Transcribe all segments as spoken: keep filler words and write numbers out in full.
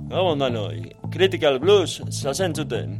Gabon danoi, Critical Blues zazentzuten.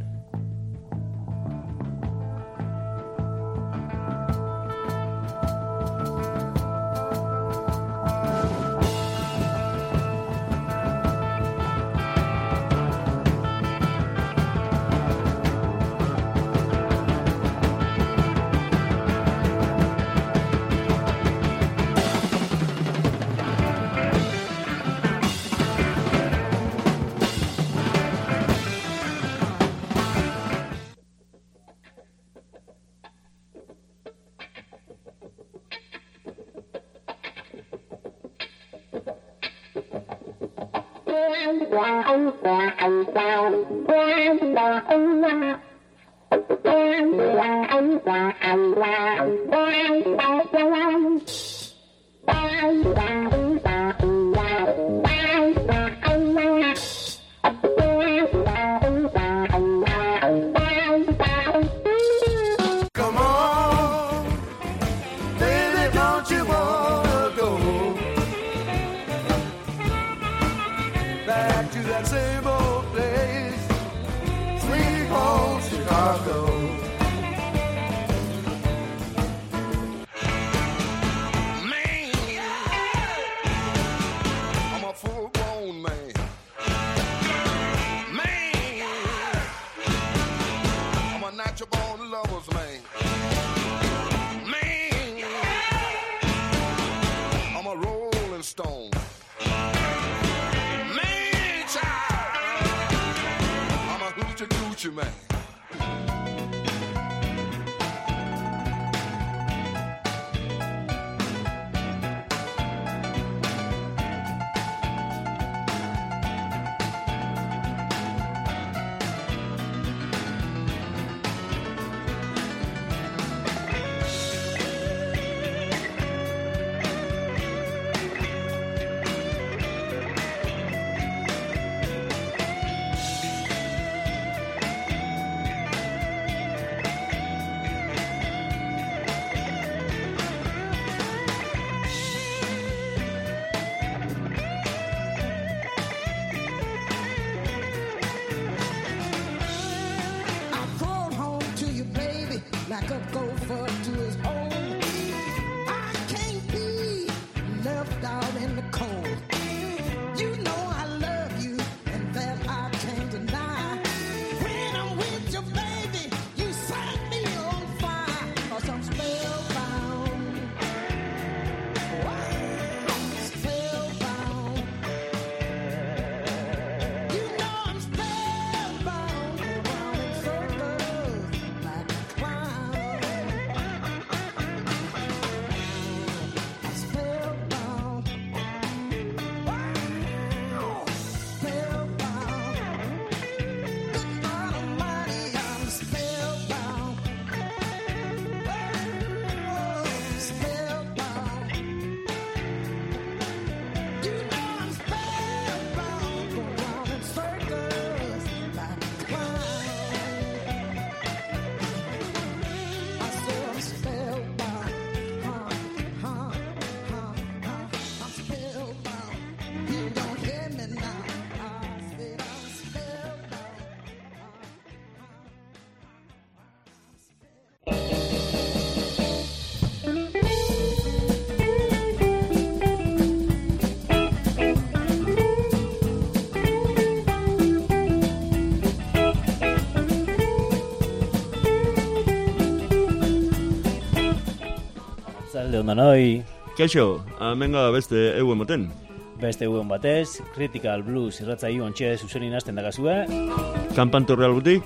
Zalde ondan hoi. Kaixo, amenga beste euen moten. Beste euen batez, Critical Blues irratzaio ontxe zuzenin hasten dagazue. Kanpanto Real Butik.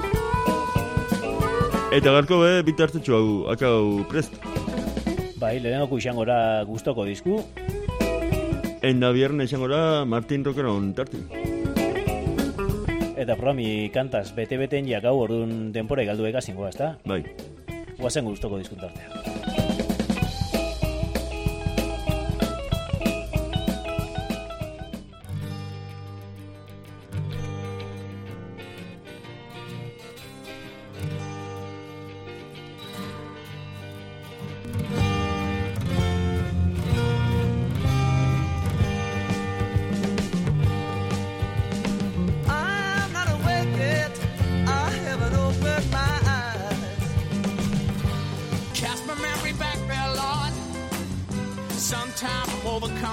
Eta garko be, bitartetxo hau, akau prest. Bai, lehenengoko izangora gustoko dizku. Enda bierne izangora Martin Roqueron tarti. Eta programi kantaz bete-beten ja gau orduan denpora galdu egazingoa, ezta? Bai. Guazen gustoko dizkuntartea.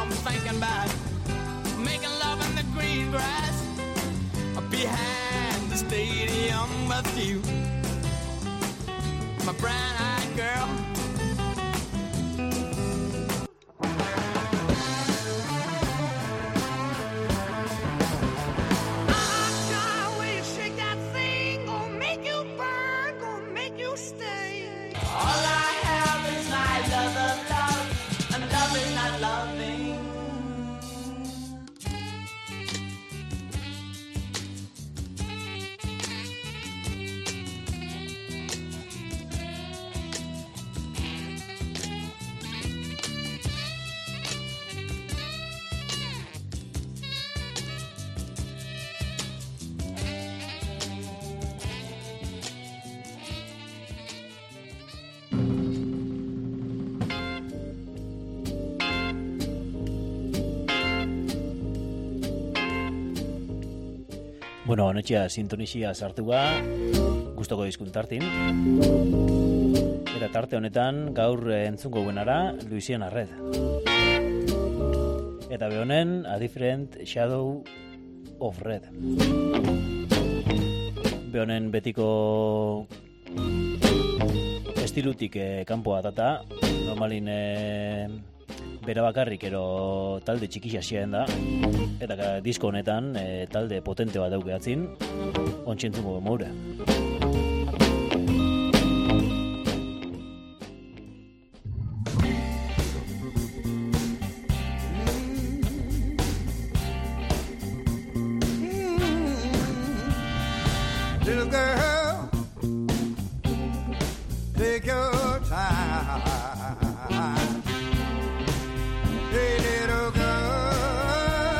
I'm thinking about making love in the green grass behind the stadium with you, my brown-eyed girl. Bueno, anotxea sintonizia sartua, gustoko dizkuntartin. Eta tarte honetan gaur entzungo buenara Luisiana Red. Eta behonen A Different Shadow of Red. Behonen betiko estilutik eh, kanpoa data, normalin eh, bera bakarrik ero talde txikisaxean da, eta disko honetan e, talde potente bat daukeatzin, ontsentzungo maure. Little girl, take your time. Hey, little girl,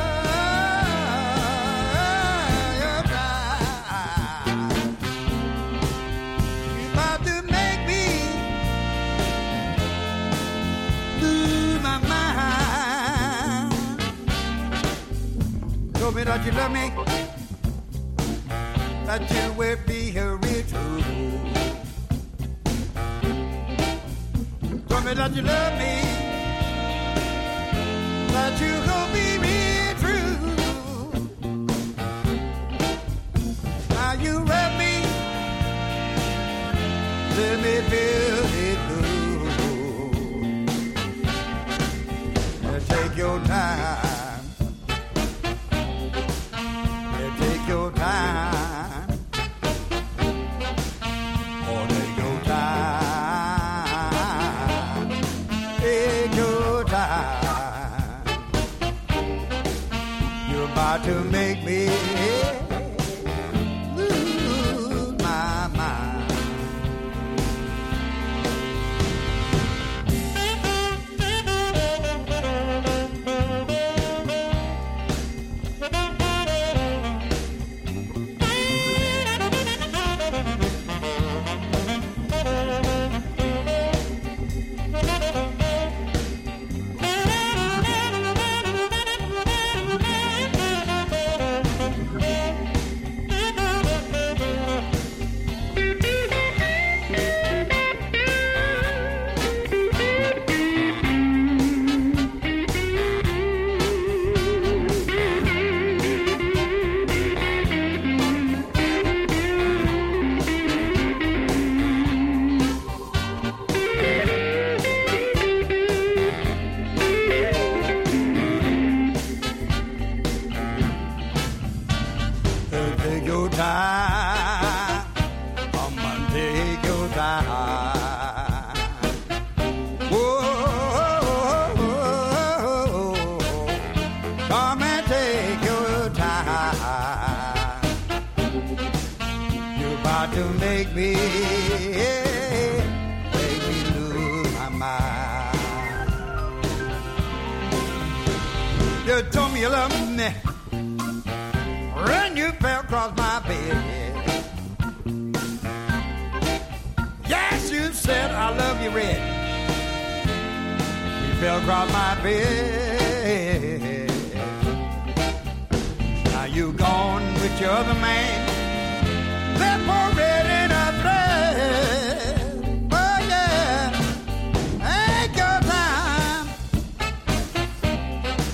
your time. You about to make me lose my mind. Told me that you love me, that you will be here real true. Told me that you love me, that you gon' be real true. Now you love me, let me feel it blue. Now take your time, now take your time. To make me lose my mind. You told me you loved me when you fell across my bed. Yes, you said I love you red. You fell across my bed. Now you gone with your other man, left for red in a thread. Oh yeah, ain't your time.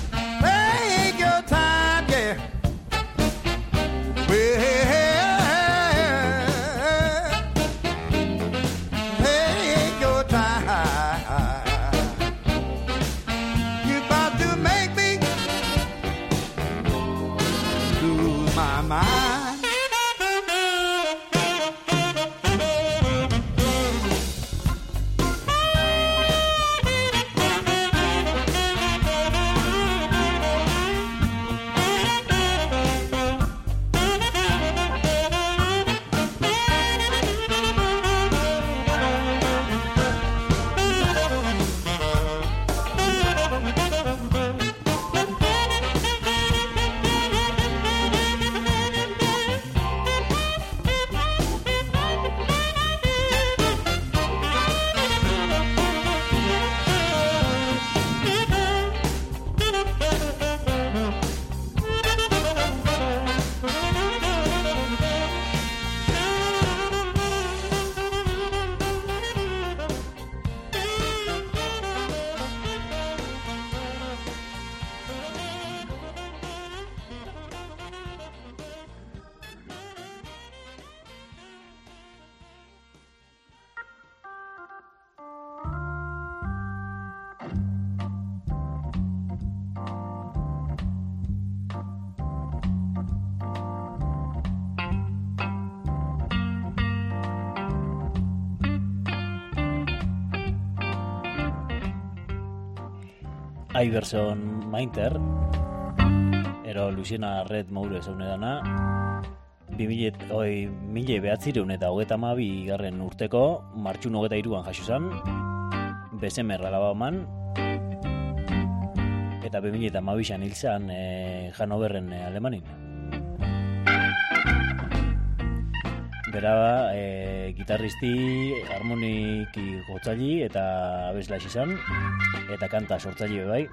my mind. Iverson Mainter ero Luciana Red Moure zaune dana mila behatzireun eta hogeta amabi garren urteko martxun hogeta iruan jaso zan Bessemer Alabaman eta bi mila hamabian hil zan e, Hannoverren e, Alemanin. Bera e, gitarristi, harmoniki jotzaili eta abeslaixi izan eta kanta sortzaile bai.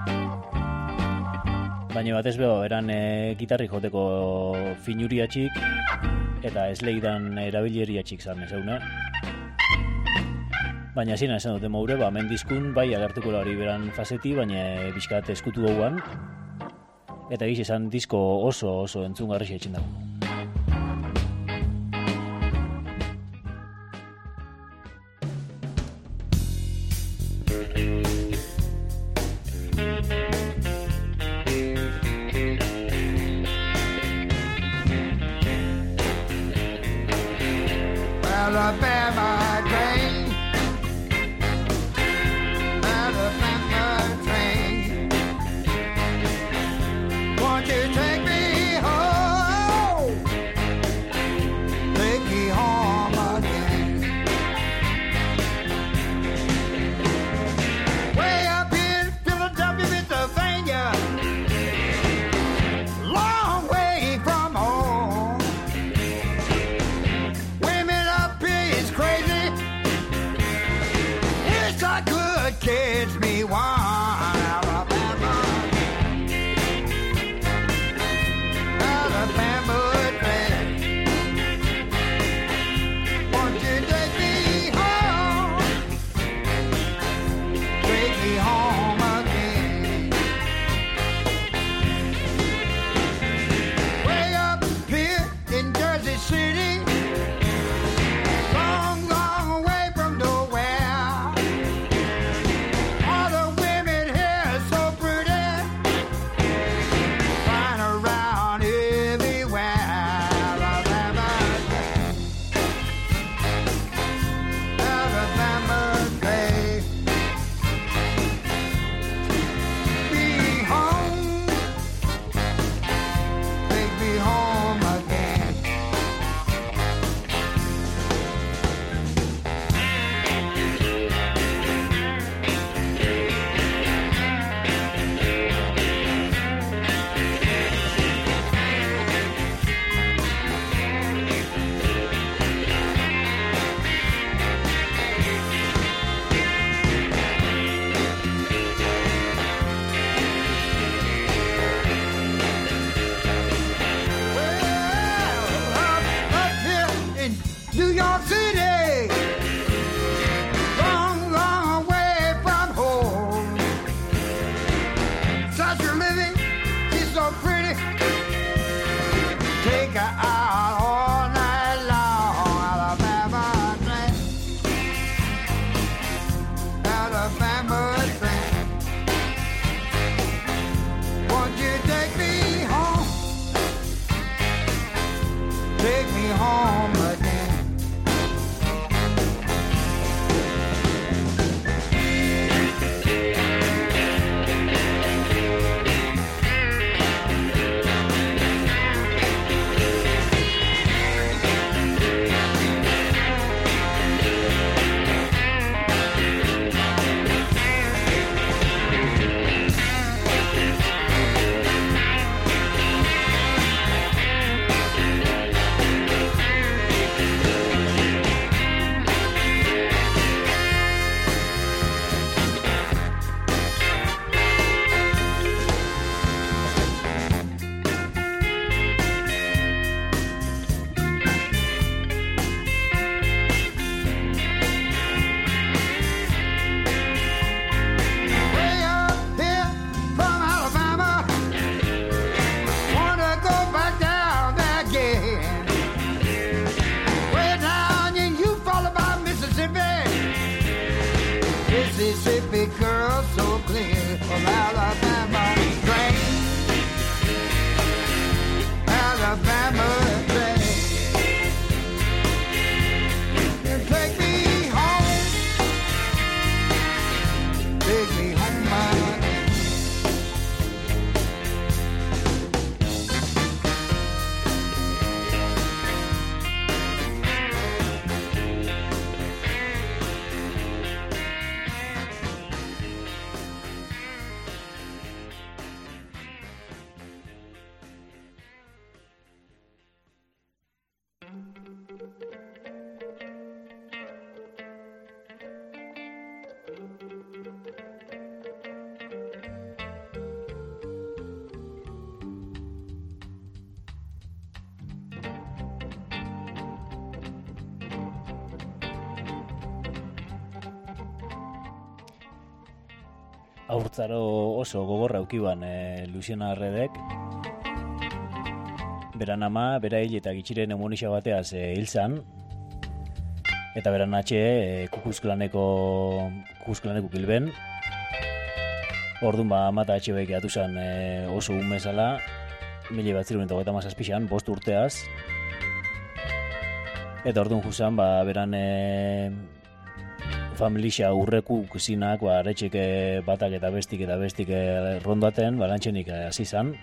Baina batez beho eran e, gitarri joteko finuriatxik eta esleidan erabilieriatxik zan ezauna. Baina zina esan dute Moure, ba, hemen diskun bai agertuko hori beran faseti, baina bizkat eskutu gauan. Eta giz esan disko oso oso entzungarri etxen dago. Alabama train, Alabama train, won't you take me home, take me home again, way up in Philadelphia, Pennsylvania, long way from home. Women up here is crazy, of Alabama train. Alabama train. You take me home. Take me home, my Aurtzaro oso gogorra aukiban e, Luciana Arredek. Beran ama, bera hil eta gitxiren emunixa bateaz e, hil zan. Eta beran atxe e, kukuzklaneko kukuzklaneko kilben. Orduan ba, amata atxe behik atu zan e, oso umezala. Mila bat zirun eta gota mazazpixan, bost urteaz. Eta orduan juzan, ba, beran e, familia urreku kusinak, ba, aretxik batak eta bestik eta bestik rondaten, balantxenik hasi zan.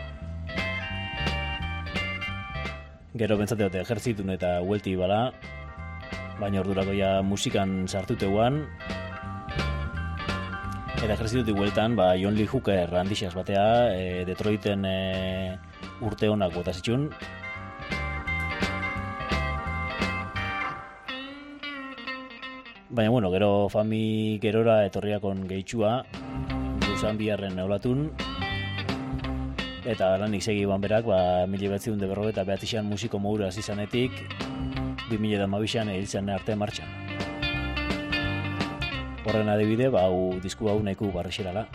Gero bentzateote ejerzitun eta huelti bala, baina ordurako ja musikan sartuteuan. Eta ejerzitutik hueltan, ba, John Lee Hooker handixaz batea, e, Detroiten e, urte honak bota zitxun. Baina, bueno, gero fami gerora etorriakon gehitxua, duzan biharren eulatun, eta lanik segi ban berak, ba, mila behatziun de berro eta behatixan musiko moura zizanetik, bi mila damabixan ehiltzen arte martxan. Horren adibide, ba, hau disku hau nahiko barrexerala.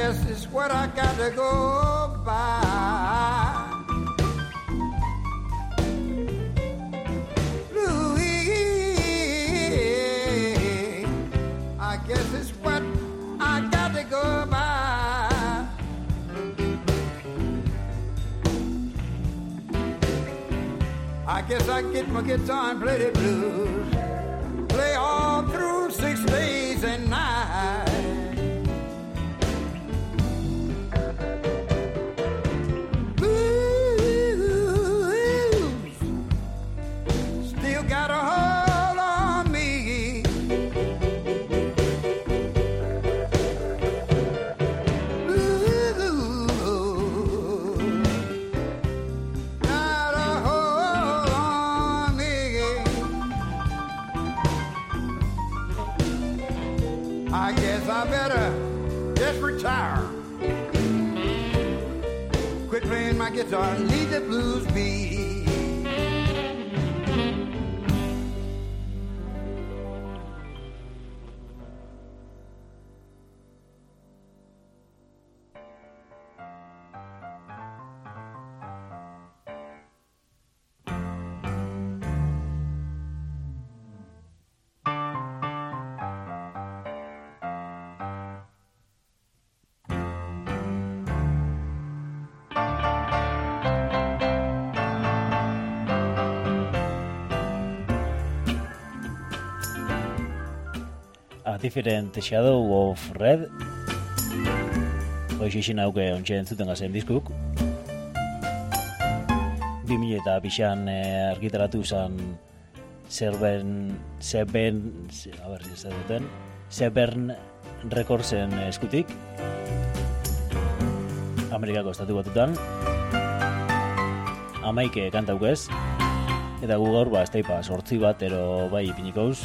guess it's what I got to go by. Louis, I guess it's what I got to go by. I guess I get my guitar and play the blues, play all through six days and nights. Retire, quit playing my guitar, leave the blues be. A Different Shadow of Red Hoiz izin hauke ontxe entzuten gazen diskuk bi mila eta pixan eh, argitaratu zen Zebern Zebern a ber, ez da duten Zebern Recordsen eskutik Amerikako estatu batutan amaike kantaukez eta gu gaur ba, ez taipa, sortzi bat ero bai ipinikouz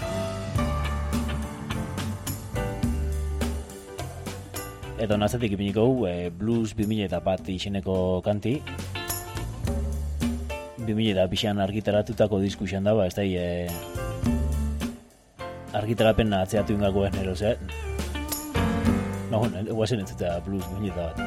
Edo nazetik ipiniko e, Blues bi mila eta bat izeneko kanti bi mila eta pixan argitaratutako disku izan daba, ez da e, argitarapen atzeatu ingakoen eroz, eh? No, guazen entzuta Blues bi mila eta bat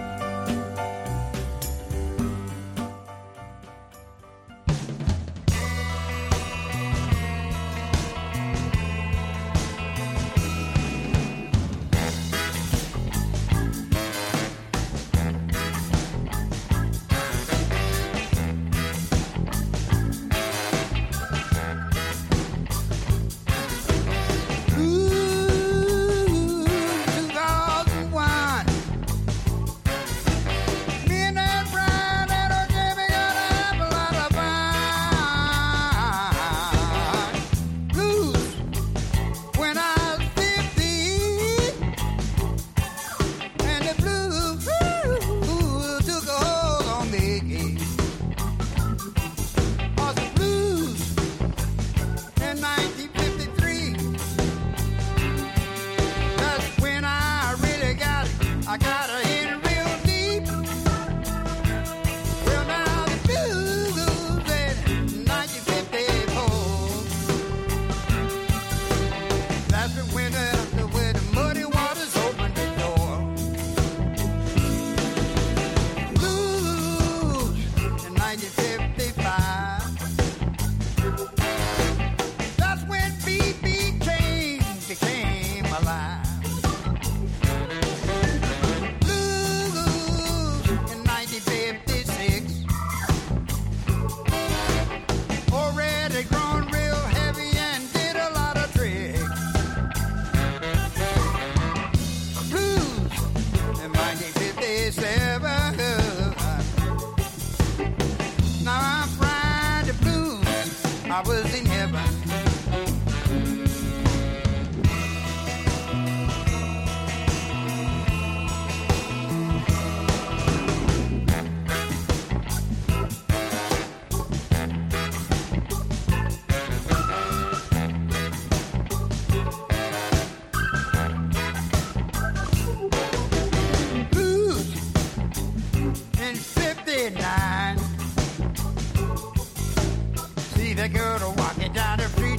that girl walking down the street.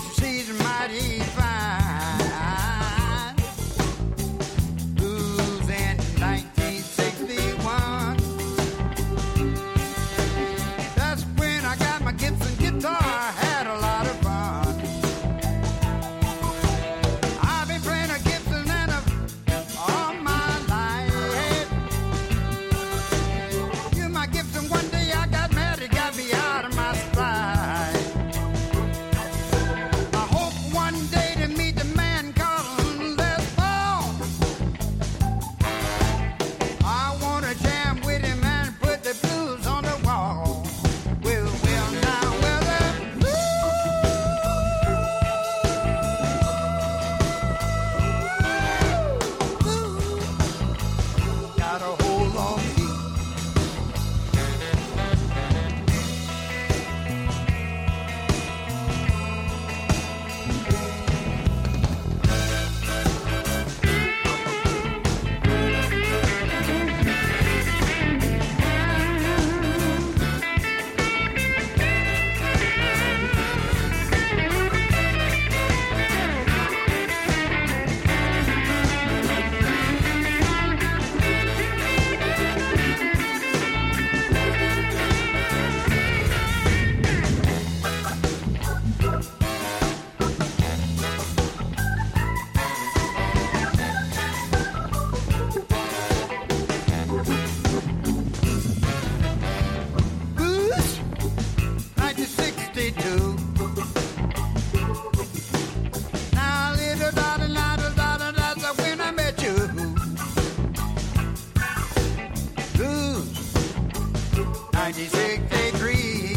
sixty-three.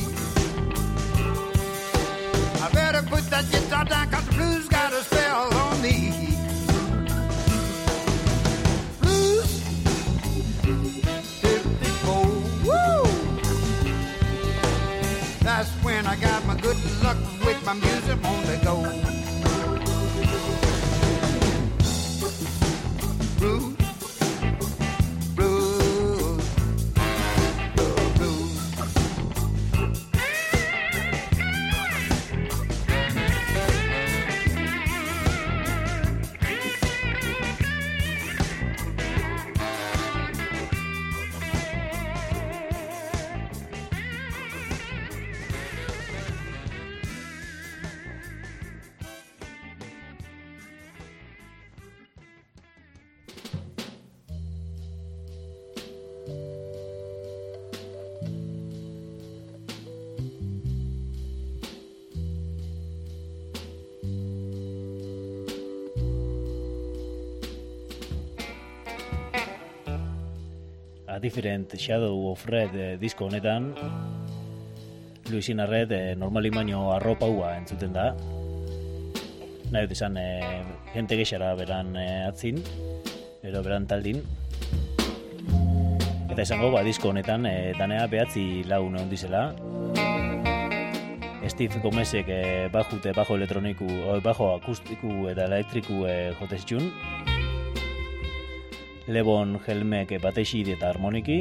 I better put that guitar down, cause the blues got a spell on me. Blues, fifty-four, woo! That's when I got my good luck with my music on the go. Blues. A Different Shadow of Red eh, disko honetan Louisiana Red eh, normali baino arropaua entzuten da. Nahi dut izan eh, gente gexara beran eh, atzin, ero beran taldin. Eta izango ba disko honetan eh, danea behatzi lagun egon dizela. Steve Gomezek eh, bajute, bajo elektroniku, o, bajo akustiku eta elektriku eh, jotezitxun. Levon Helmek batexi eta harmoniki,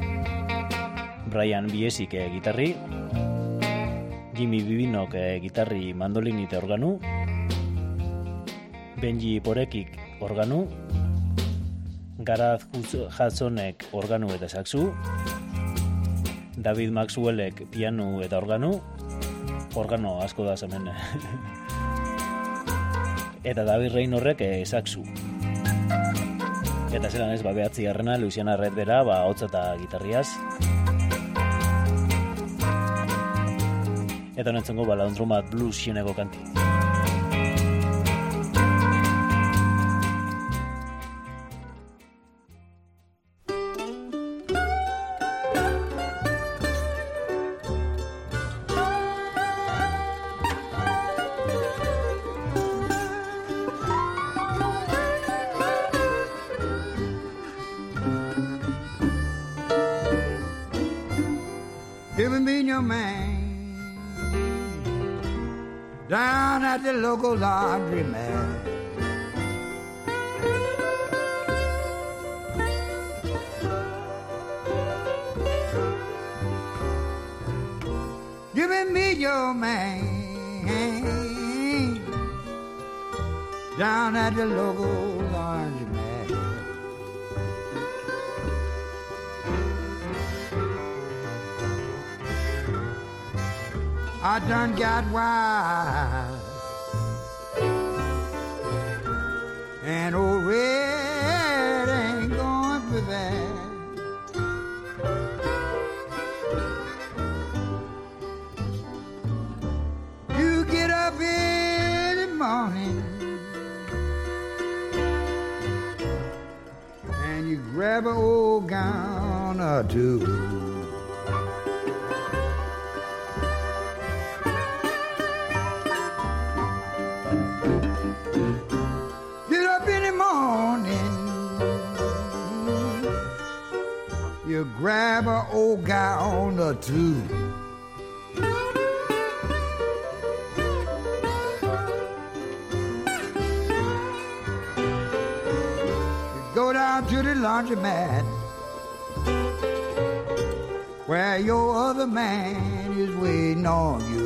Brian Biesik gitarri, Jimmy Bibinok gitarri, mandolin eta organu, Benji Porekik organu, Gareth Hudsonek organu eta saxu, David Maxwellek piano eta organu, organo asko da hemen, eta David Reynorrek saxu. Eta zelan ez, ba, behatzi garrena, Louisiana Red bera, ba, hotza eta gitarriaz. Eta honentzongo, ba, Laundromat Blues xeneko kanti. Giving me your man down at the local laundry man. Giving me your man down at the local laundry man. I done got wild, and old Red ain't going for that. You get up in the morning and you grab an old gown or two. You grab an old gown or two. You go down to the laundromat where your other man is waiting on you.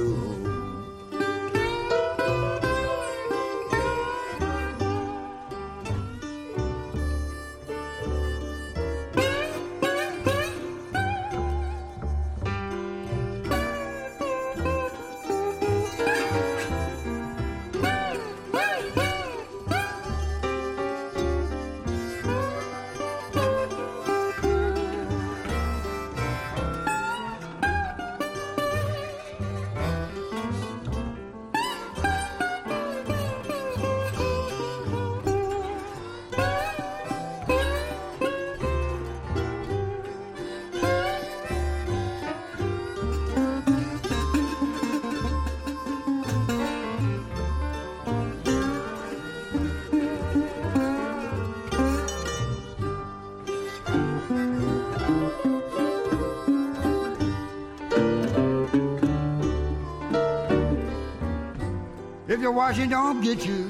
If the washing don't get you,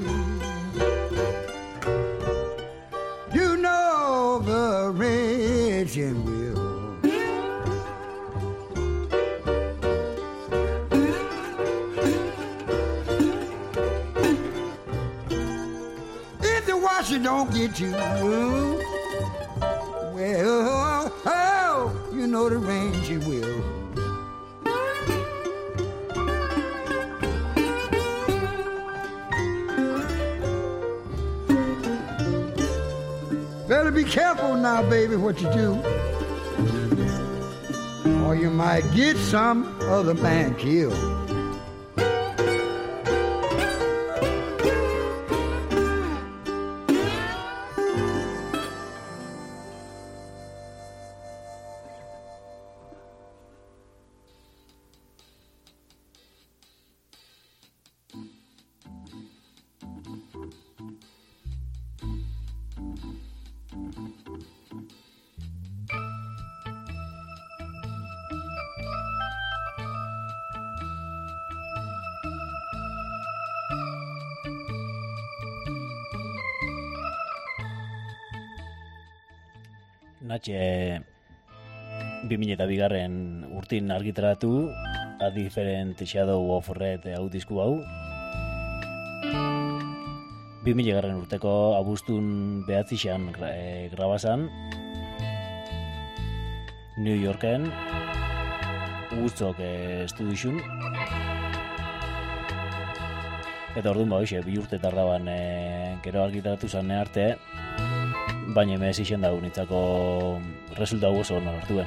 you know the raging will. If the washing don't get you, well, oh, you know the raging will. Better be careful now, baby, what you do, or you might get some other man killed. Natxe bi mila eta bigarren urtin argitaratu A Different Shadow of Red hau disku hau. bi mila garren urteko abuztun behatzixan e, grabazan New Yorken Woodstock e, estudixun. Eta orduan ba hoxe, bi urte tardaban e, gero argitaratu zane arte, baina emez isen dago nintzako resultatu oso hona hartuen.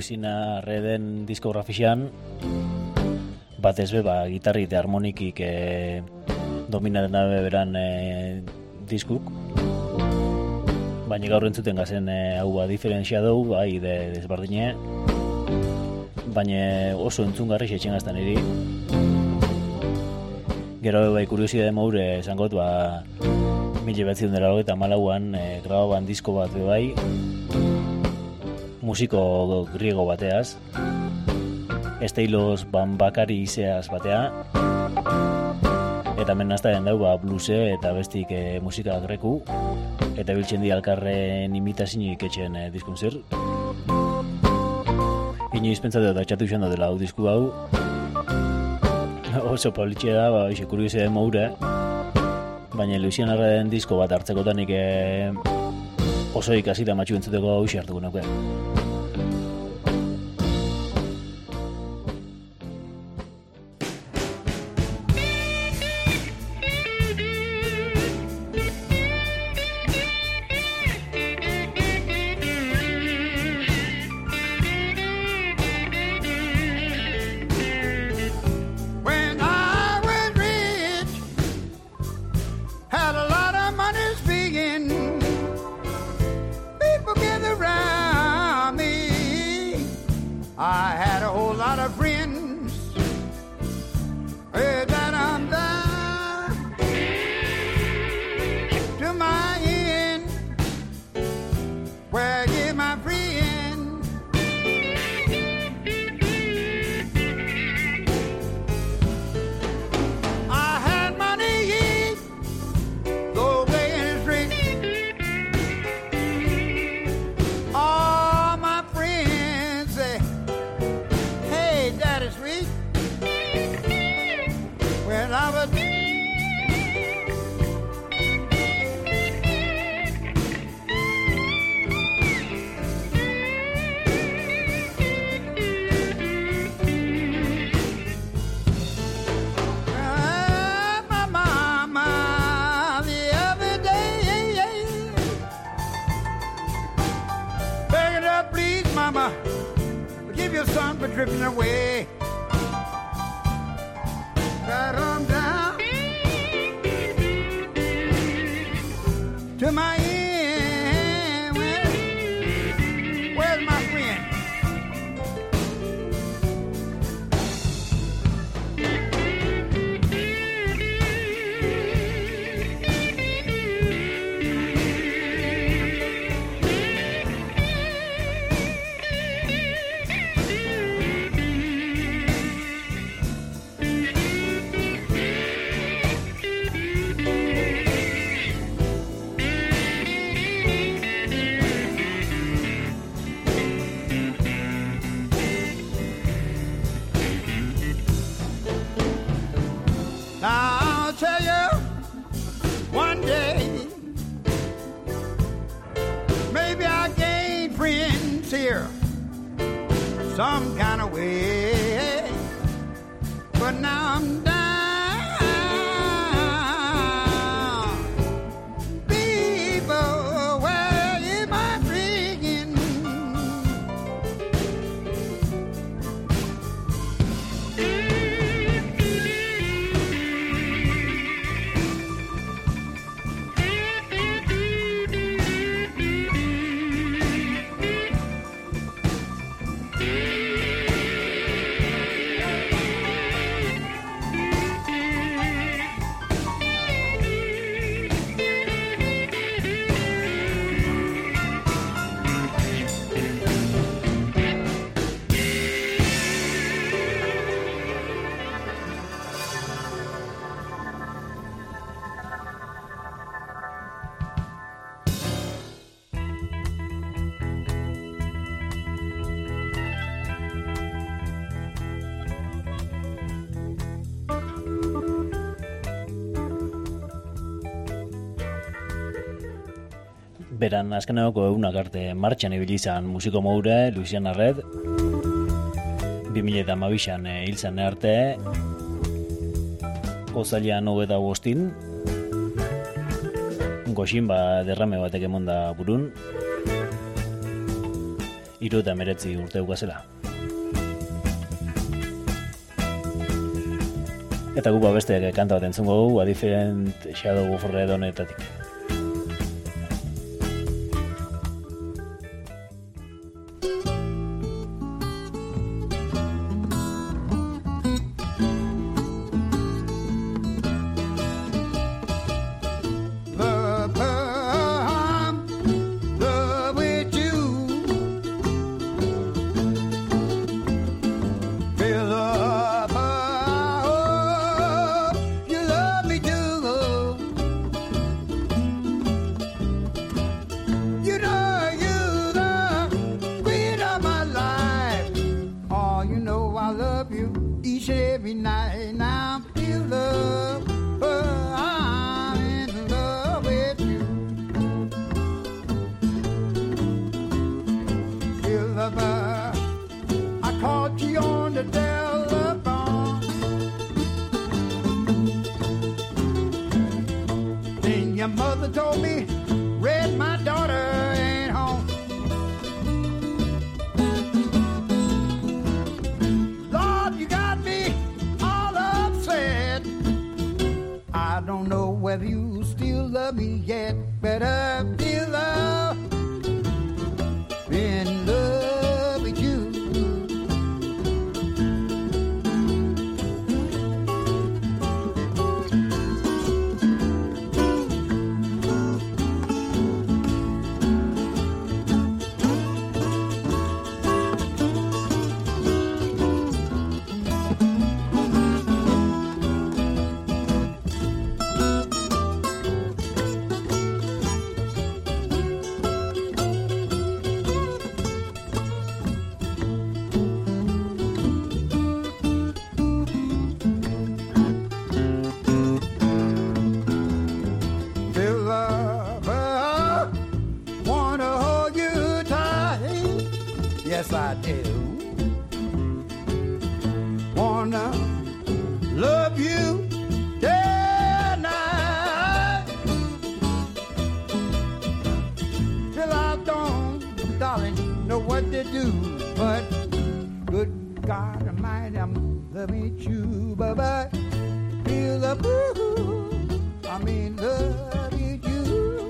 Luisina Reden diskografian, batez be, ba, gitarri eta harmonikik e, dominatzen dabe beran e, diskuk. Baina gaur entzuten gazen e, hau ba, diferentzia dugu, bai, de, desbardine. Baina oso entzungarri etxen gaztan iri. Gero bai kuriosidade maure esangot, ba, mila behatzion dela hori eta malauan e, grababan disko bat bai, musiko griego bateaz, esteilos ban bakari izeaz batea, eta menaztaren dau ba, bluse eta bestik e, musika greku, eta biltzen di alkarren imitazinik etxen e, diskun zer. Inoiz pentsatu da txatu izan da dela hau disku hau, oso politxe da, ba, iso kuriosidade maure, baina Luisian Arreden disko bat hartzekotanik e, oso ikasi da matxu entzuteko hau isi hartuko nuke. Dripping away, right on down to my end. Where, where's my friend? Some kind of way, but now I'm down. People, where is my friend? Beran azkeneko egunak arte martxan ibili izan musiko moure, Luisian Arred, bi mila hamabian hil zen arte, Ozailean hogeita bostin, goxin ba derrame batek emonda burun, hiru eta hemeretzi urte ukazela. Eta gupa beste kanta bat entzungo dugu, A Different Shadow of Red honetatik. Yes, I do. Wanna love you day and night. Till I don't, darling, know what to do. But good God Almighty, I'm loving you, bye-bye. Feel the boo, I mean loving you.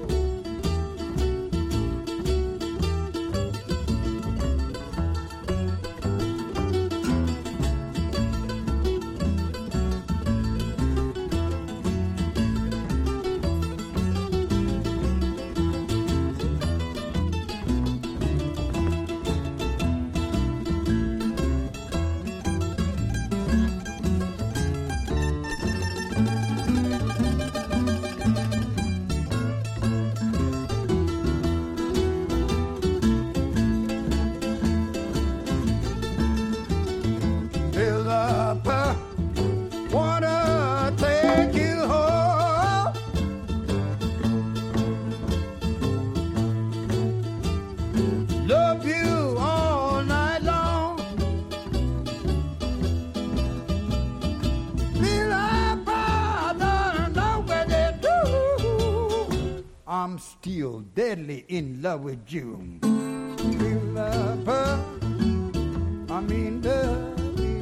I'm still deadly in love with you. You love her, I mean love you.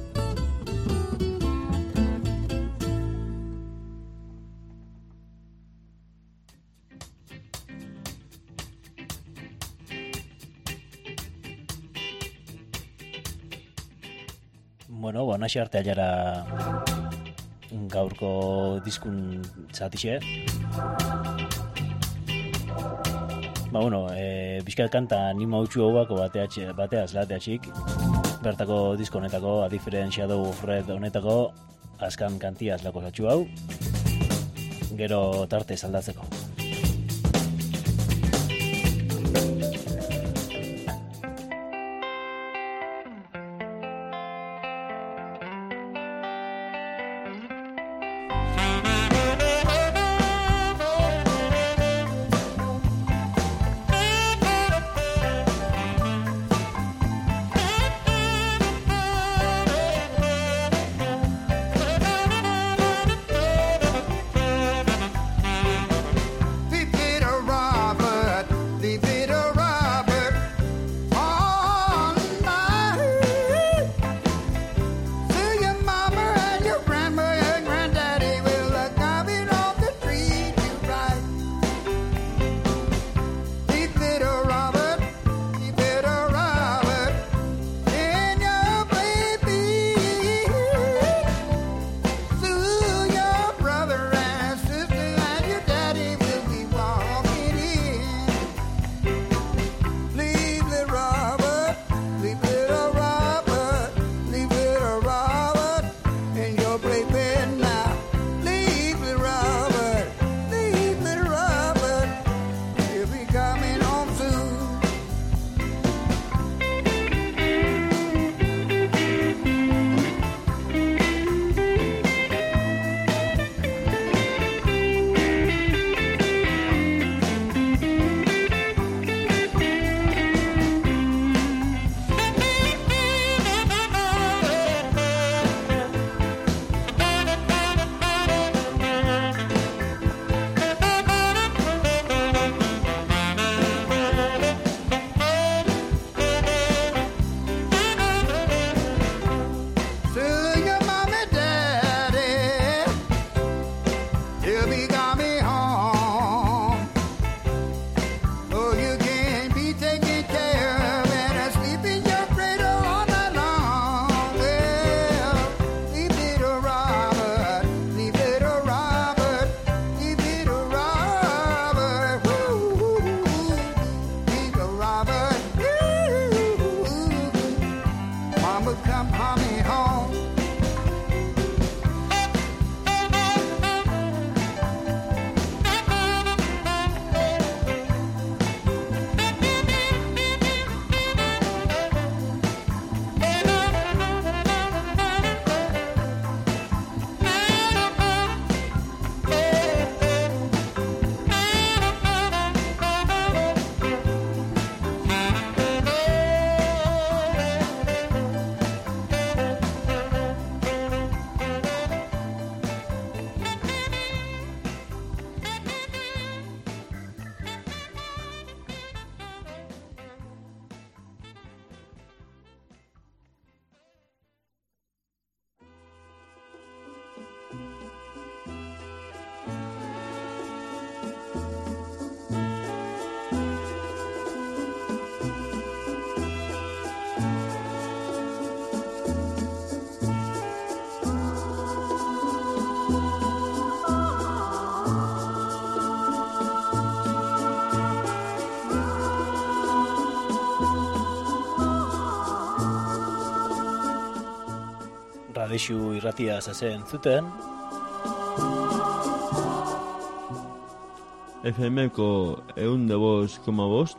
Bueno, ba, nahi arte ailara gaurko diskun zatixe. Ba, bueno, e, bizkat kanta anima utxu hauako bateaz lateatxik. Bertako disko honetako, A Different Shadow of Red honetako, askan kantiaz lako zatxu hau. Gero tarte aldatzeko. Radixu irratia zazen zuten. F M-ko eun de bost koma bost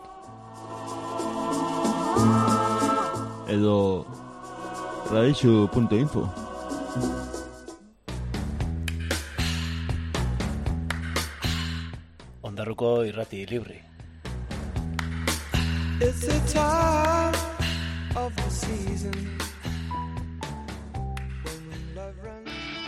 edo radixu punto info. Ondarruko irrati libri. It's the time of the season when love runs.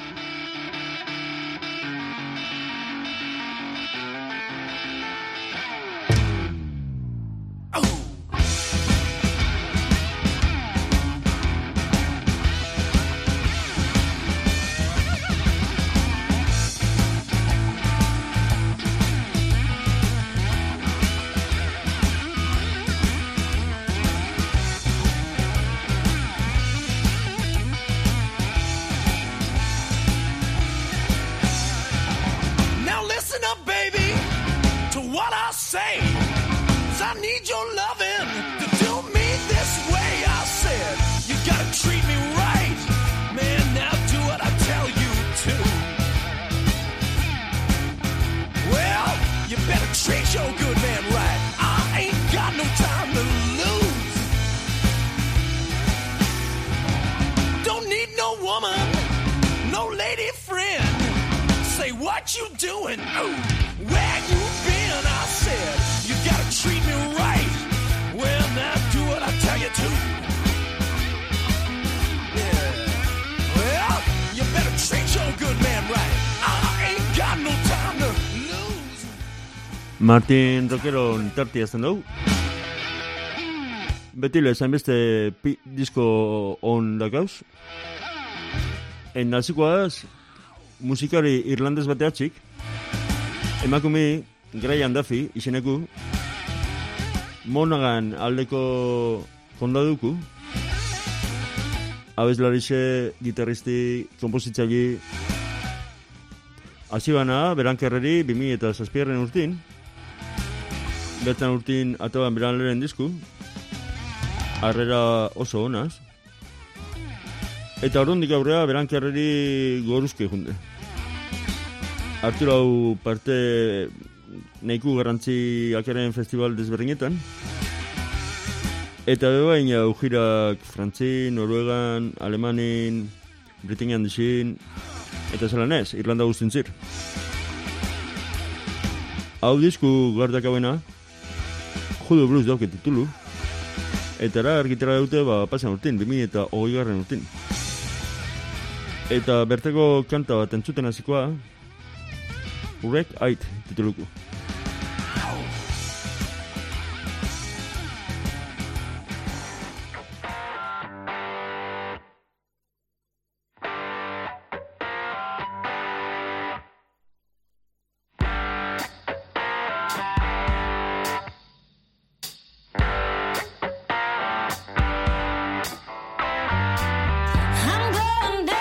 Martin Rockeron tarti azten dugu. Beti lezan beste pi, disko on dakauz. En nazikoaz, musikari irlandez bateatxik, emakumi Graham Duffy izeneku, Monaghan aldeko kondaduku, abeslarixe, gitarristi, kompositzaili, hasibana berankerreri bi mila eta zazpigarren urtin, bertan urtin ataban beran lehen disku, harrera oso honaz, eta orduandik aurrea berankerreri goruzke junde. Hartu hau parte neiku garrantzi akaren festival desberdinetan, eta bebain hau jirak Frantzin, Noruegan, Alemanin, Britanian dizin, eta zelan ez, Irlanda guztin zir. Hau disku gardak hauena, Judo Blues dauke titulu, eta ara argitara dute ba, pasan urtin, bi mila eta hogei garren urtin. Eta berteko kanta bat entzuten hasikoa, Wreck Ait tituluko.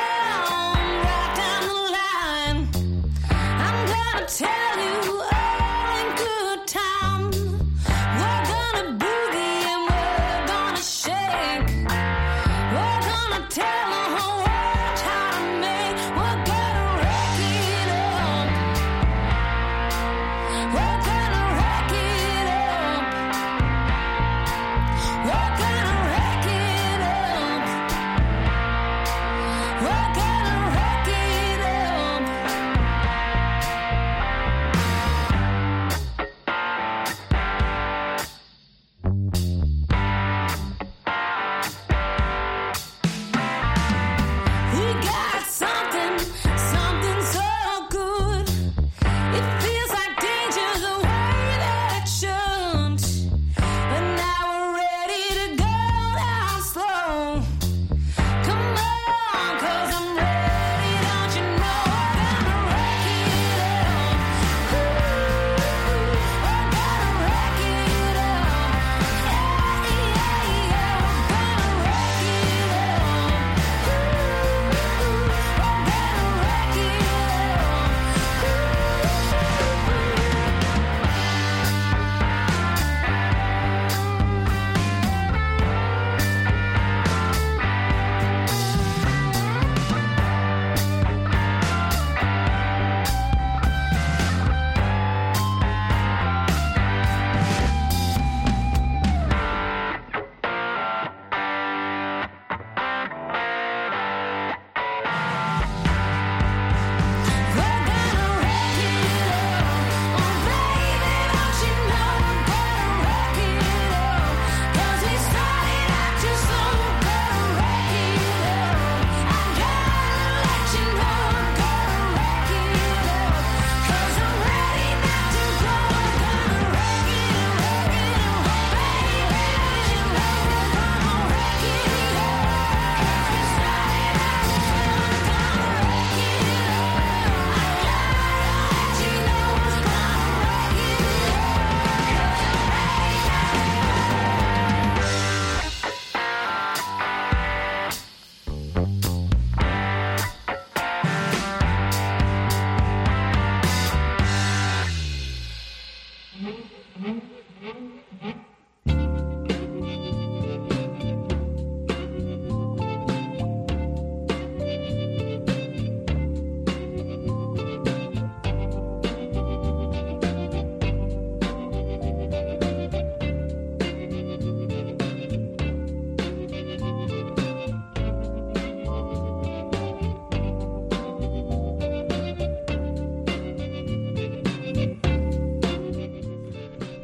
Tell you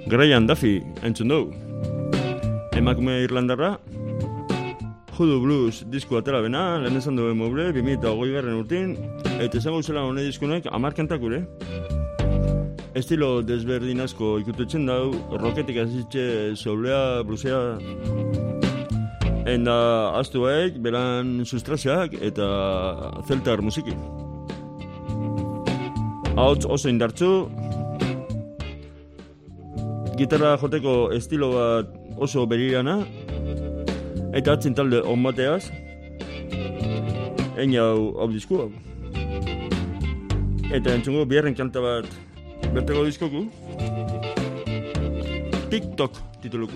Graham Duffy, entzun dugu. Emakume Irlandarra, Hoodoo Blues disko atera bena, lehen esan duen mobre, bi mila hogei garren urtin, eta esango zela hone diskunek hamar kantakure. Estilo desberdin asko ikututzen dau, roketik azitxe, soulea, bluesea, enda astuek, beran sustraseak eta zeltar musiki. Hauts oso indartzu, gitarra joteko estilo bat oso berirana, eta atzen talde on bateaz, egin hau hau diskua. Eta entzungo biharren kanta bat bertego diskoku, TikTok tituluku.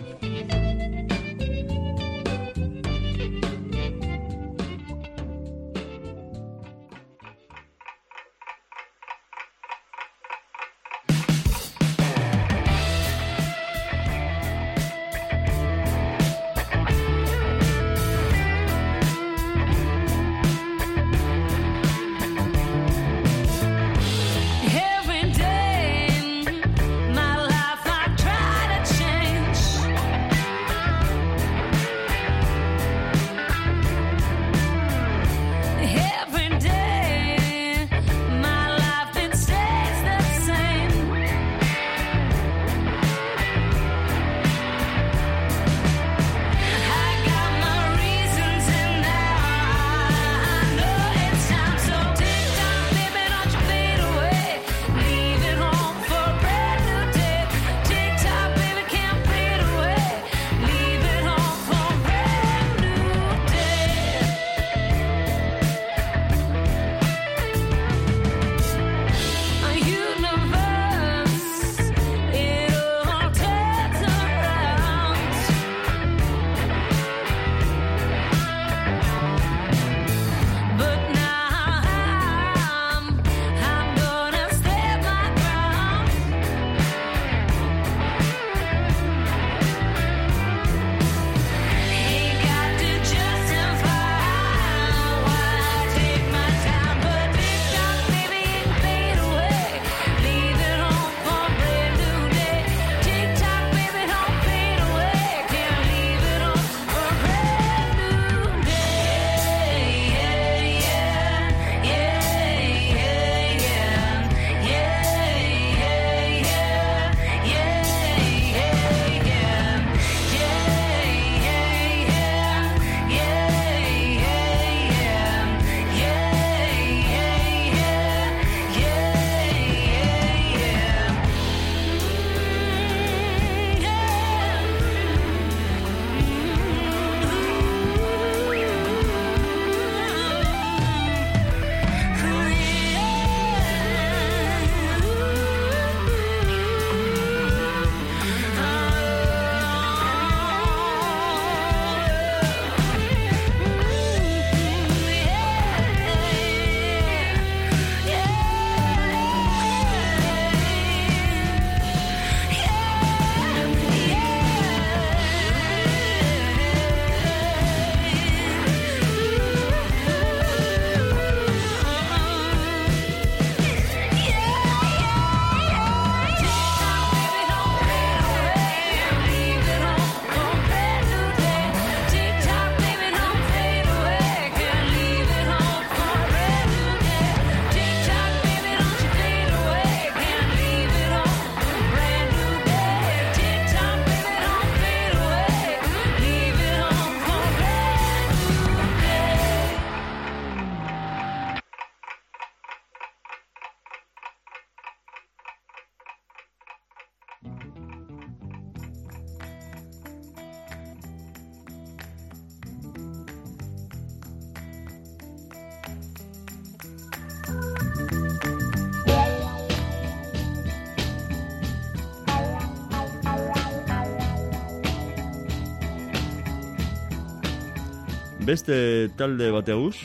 Beste talde bateaguz,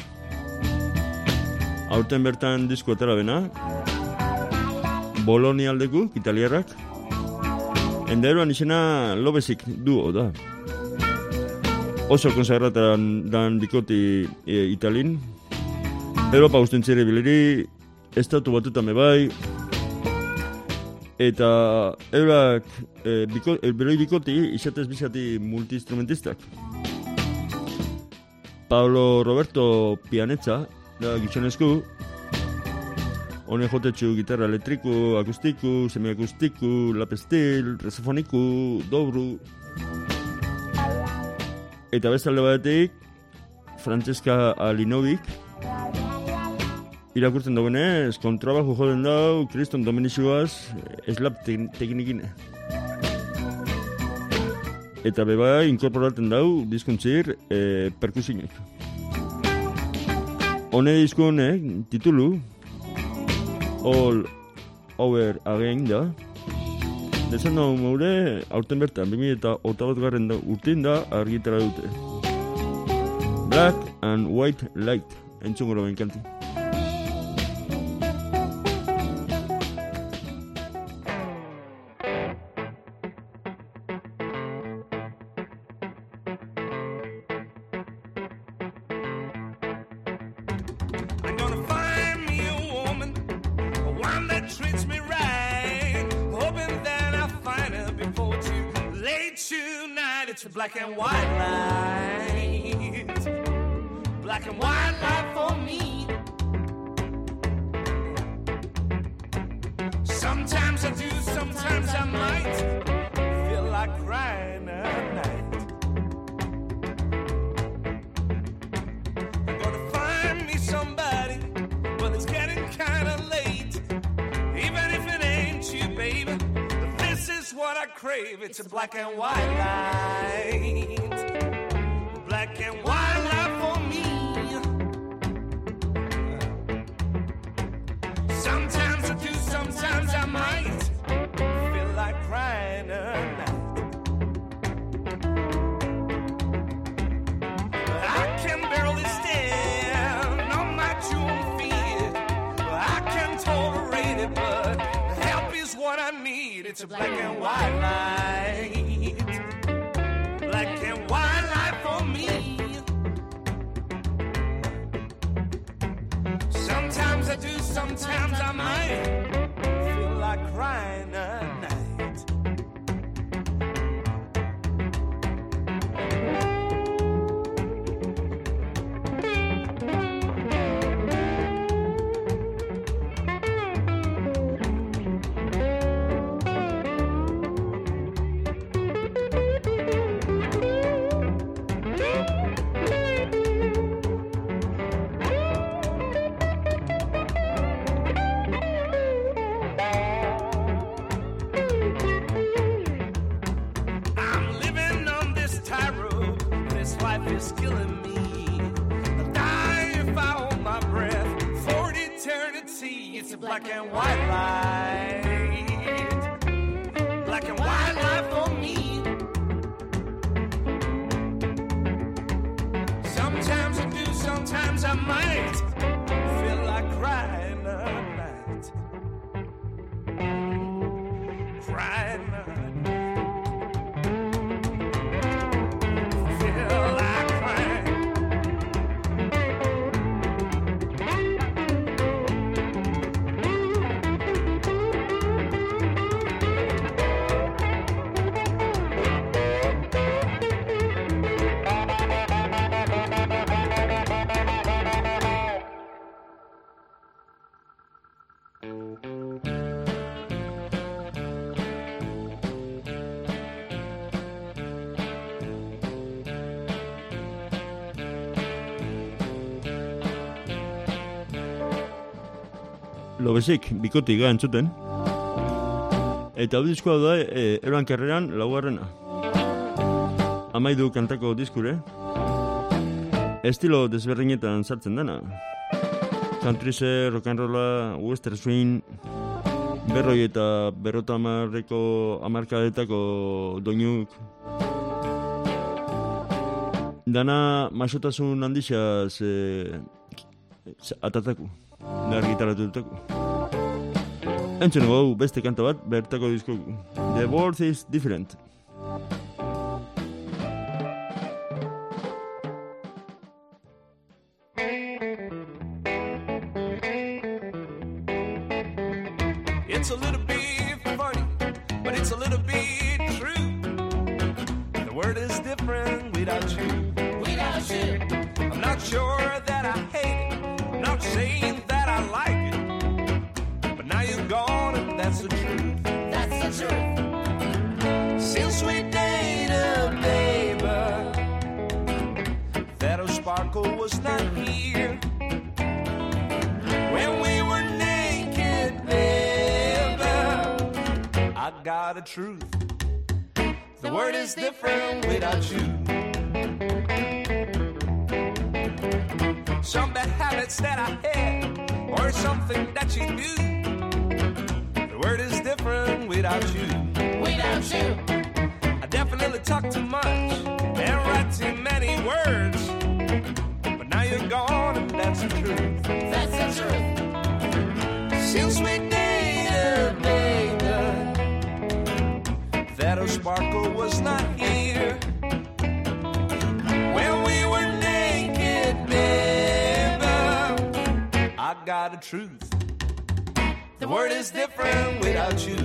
aurten bertan disko atera bena, Bologna aldeku, italiarrak, endaeroan izena Lovesick duo da. Oso konsagratan dan dikoti e, italin, Europa guztien zire bileri, estatu batutan bebai, Eta eurak e, biko, e, beroi bikoti izatez bizati multi-instrumentistak. Pablo Roberto pianetza, da gizonezku, honek jotetxu gitarra elektriku, akustiku, semiakustiku, lapestil, resofoniku, dobru. Eta bestalde batetik, Francesca Alinovik, irakurtzen dagoenez, kontrabajo joden dau, Kriston Domenixuaz, slap teknikin. Eta beba inkorporaten dau, diskuntzir, e, perkusinek. Hone disku honek, titulu, All Over Again da. Desan dago maure, aurten bertan, bi mila eta hogeita bat garren urtein da, argitara dute. Black and White Light, entzungo lo benkanti. Black and white light, black and white light for me. Sometimes I do, sometimes I might feel like crying at night. I'm gonna find me somebody, but it's getting kinda late. Even if it ain't you, baby, this is what I crave. It's a black and white light, black and white light for me. Sometimes I do, sometimes I might feel like crying at night. I can barely stand on my two feet. I can tolerate it, but help is what I need. It's a black and white light, black and white light for me. Sometimes I do, sometimes I might feel like crying at night. Is killing me. I'll die if I hold my breath for eternity. It's a black and white light, black and white light for me. Sometimes I do, sometimes I might feel like crying at night, crying at night. Lobesik, bikotik ga entzuten. Eta hau diskoa da, e, eroan karreran laugarrena. Amaidu kantako diskure. Estilo desberdinetan sartzen dena. Countryse, rock and rolla, western swing, berroi eta berrota amarreko amarkadetako doinuk. Dana masotasun handixaz e, atataku. Nar gitarratutako. Entzun gau beste kanta bat bertako diskogu. The world is different. It's a little bit funny. that's a little bit true. The word is different without you. Without you. I'm not sure that I hate it. I'm not saying that I like it. But now you're gone and that's the truth. That's the truth. Since we dated, baby, that old sparkle was not here. When we were naked, baby, I got a truth. The word is different without you. Some bad habits that I had, or something that you do. The word is different without you. Without you. I definitely talk too much and write too many words. But now you're gone and that's the truth. That's the truth. Since we dated, baby, that old sparkle was not here. When we were naked, baby, I got a truth. The word is different without you.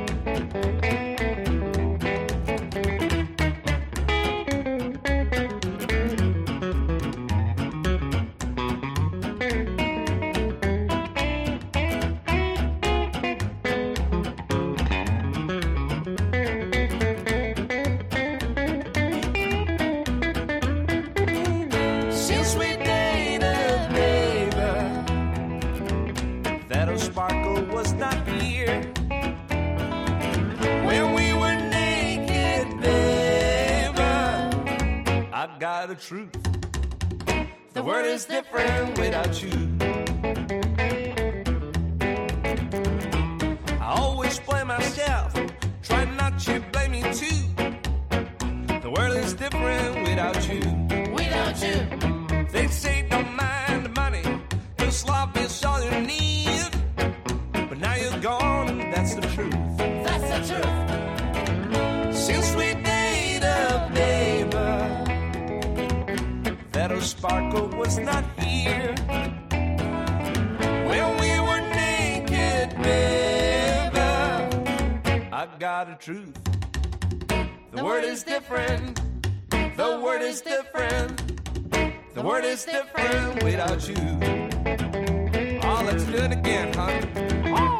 The truth. The word is different without you. I always blame myself, try not to blame me too. The world is different without you. Without you. They say don't mind the money, cause love is all you need. But now you're gone and that's the truth. That's the truth. Since we dated, baby, that old sparkle was not here. When we were naked, baby, I got a truth. The word is different. The word is different. The word is different without you. Oh, let's do it again, honey. Oh.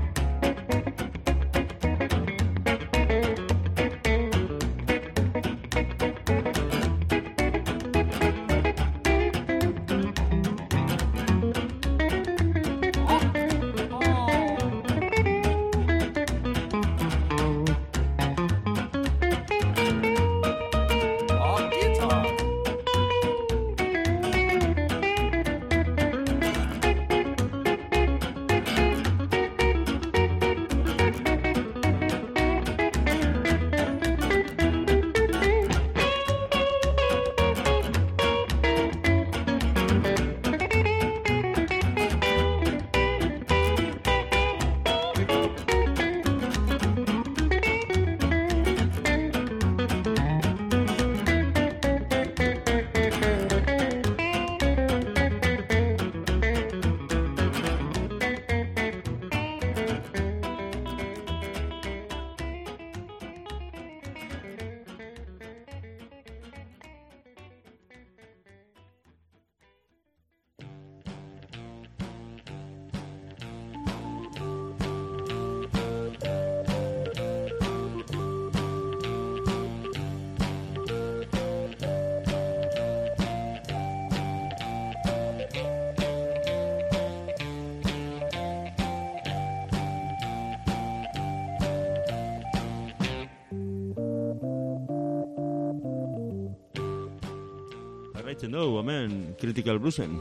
Jarraitzen dugu, hemen, Critical Bluesen.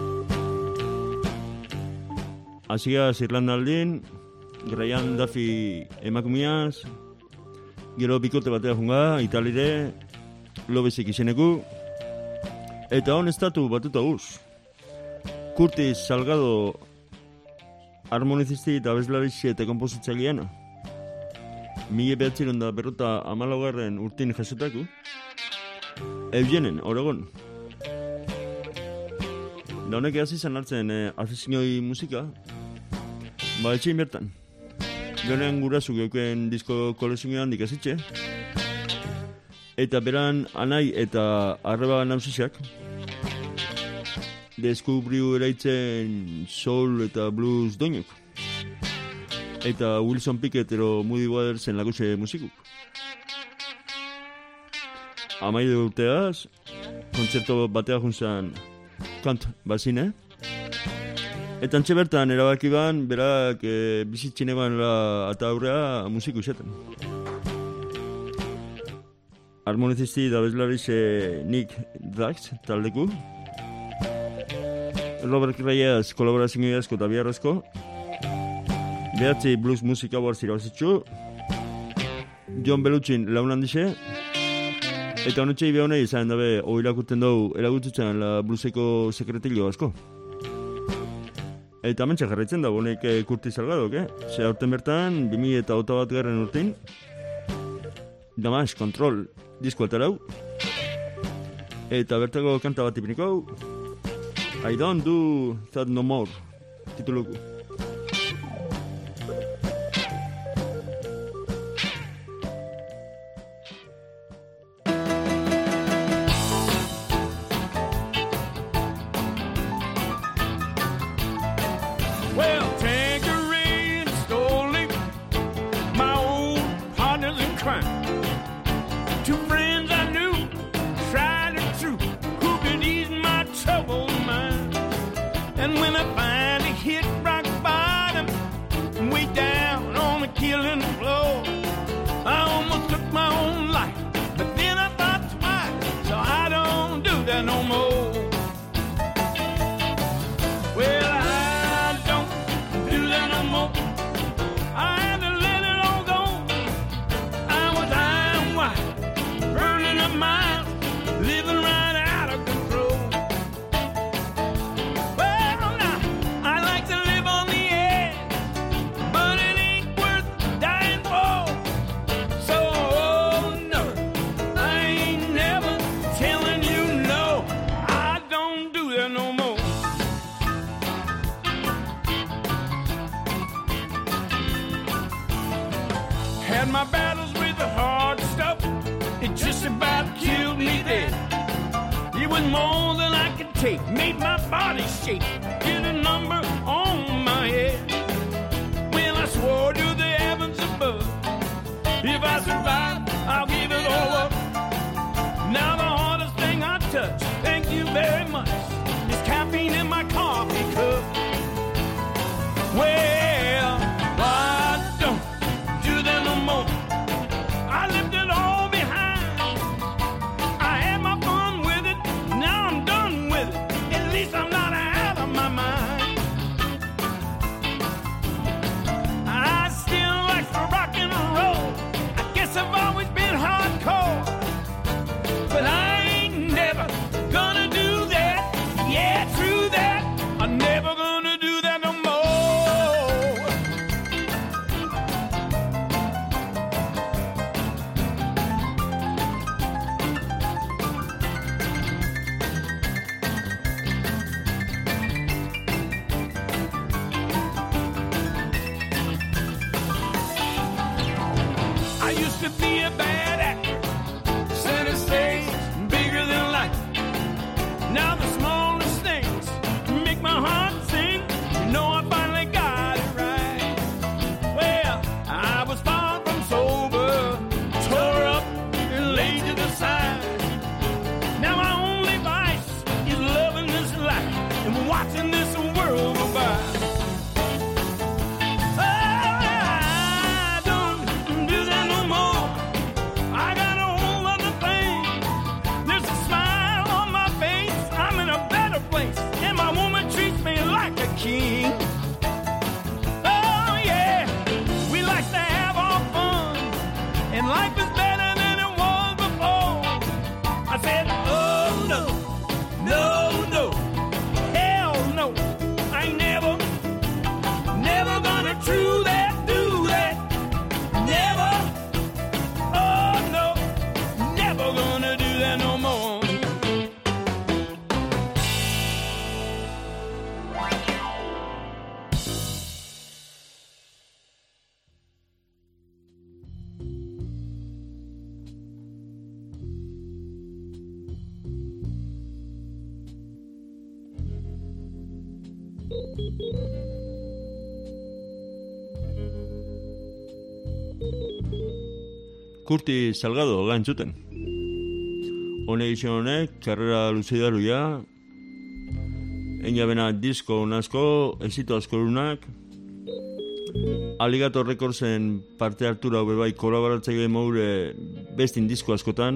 Asiaz Irlandaldin, Graian Duffy emakumiaz, gero bikote batea junga, Italire, Lobesik izeneku, eta hon estatu batuta guz. Curtis Salgado, harmonizisti eta bezlarizi eta kompozitzaileana. Mila behatziron da berrota amalogarren urtin jasotako. Eugenen, Oregon. Da honek hasi zen hartzen eh, afizioi musika, ba etxein bertan. Garen gurasu geuken disko kolekzioan dikazitxe. Eta beran anai eta arreba nausisak deskubriu eraitzen soul eta blues doinuk. Eta Wilson Pickett ero Moody Watersen lagutxe musikuk. Amaidu urteaz, kontzerto batea juntzan kant bazine. Eta antxe bertan erabaki ban, berak e, bizitzin eban eta aurrea musiku izaten. Harmonizisti da bezlariz e, Nick Drax taldeku. Robert Reyes kolaborazio asko eta biharrezko. Behatzi blues musika bortz irabazitxu. John Beluchin laun handixe. Eta honetxe ibe honei izan dabe oirakuten dugu eragututzen la blueseko sekretillo asko. Eta mentxe jarraitzen da, honek e, Kurti Salgadok, eh? Ze aurten bertan, bi mila eta hogeita bat garren urtein, Damas Control disko atarau. Eta bertako kanta bat ipiniko, I don't do that no more, tituluku. Kurti Salgado gantzuten. Hone izan honek, karrera luzidaruia, enjabena disko unazko, ezito askorunak, Alligator Recordsen parte hartura hobe bai kolaboratzaile moure bestin disko askotan,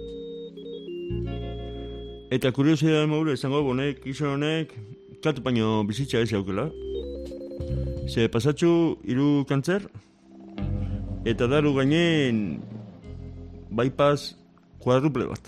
eta kuriosidade moure esango bonek, izan honek, katu paino bizitza ez jaukela. Ze pasatxu hiru kantzer, eta daru gainen bypass kuadruple bat.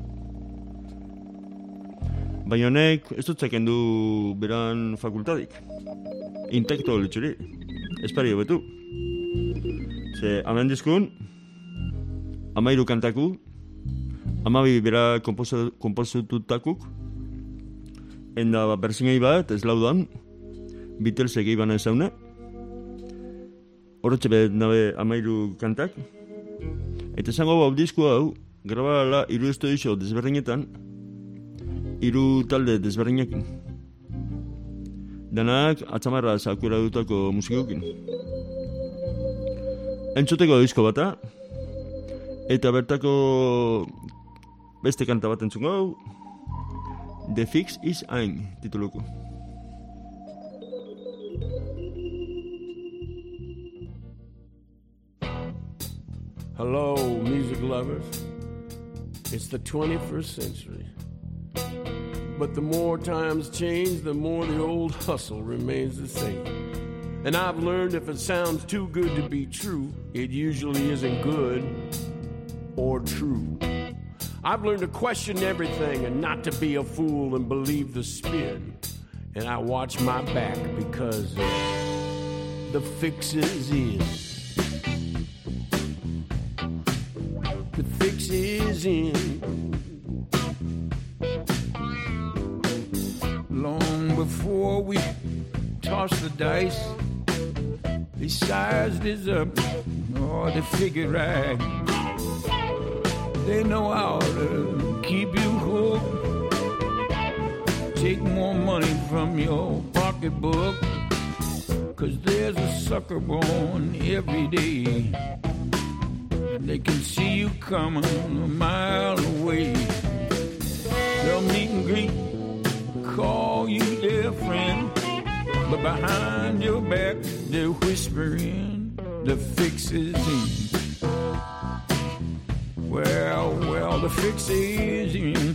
Baina honek ez dut zaken du beran fakultadik. Intekto litxuri. Espari hobetu. Ze amen dizkun, amairu kantaku, amabi bera komposatutakuk, enda berzinei bat, ez laudan, Beatlesek iban ezaune, horretxe bet nabe amairu kantak, eta esango hau disku hau, grabala hiru estudio desberdinetan, hiru talde desberdinekin. Danak atzamarra zakura dutako musikokin. Entzuteko disko bata, eta bertako beste kanta bat entzungo hau, The Fix is Ein tituluko. Hello, music lovers. It's the twenty-first century. But the more times change, the more the old hustle remains the same. And I've learned if it sounds too good to be true, it usually isn't good or true. I've learned to question everything and not to be a fool and believe the spin. And I watch my back because uh, the fix is in. The fix is in. Long before we toss the dice, they sized us up, or they figured right. They know how to keep you hooked, take more money from your pocketbook, 'cause there's a sucker born every day. They can see you coming a mile away. They'll meet and greet, call you their friend, but behind your back they're whispering the fix is in. Well, well, the fix is in.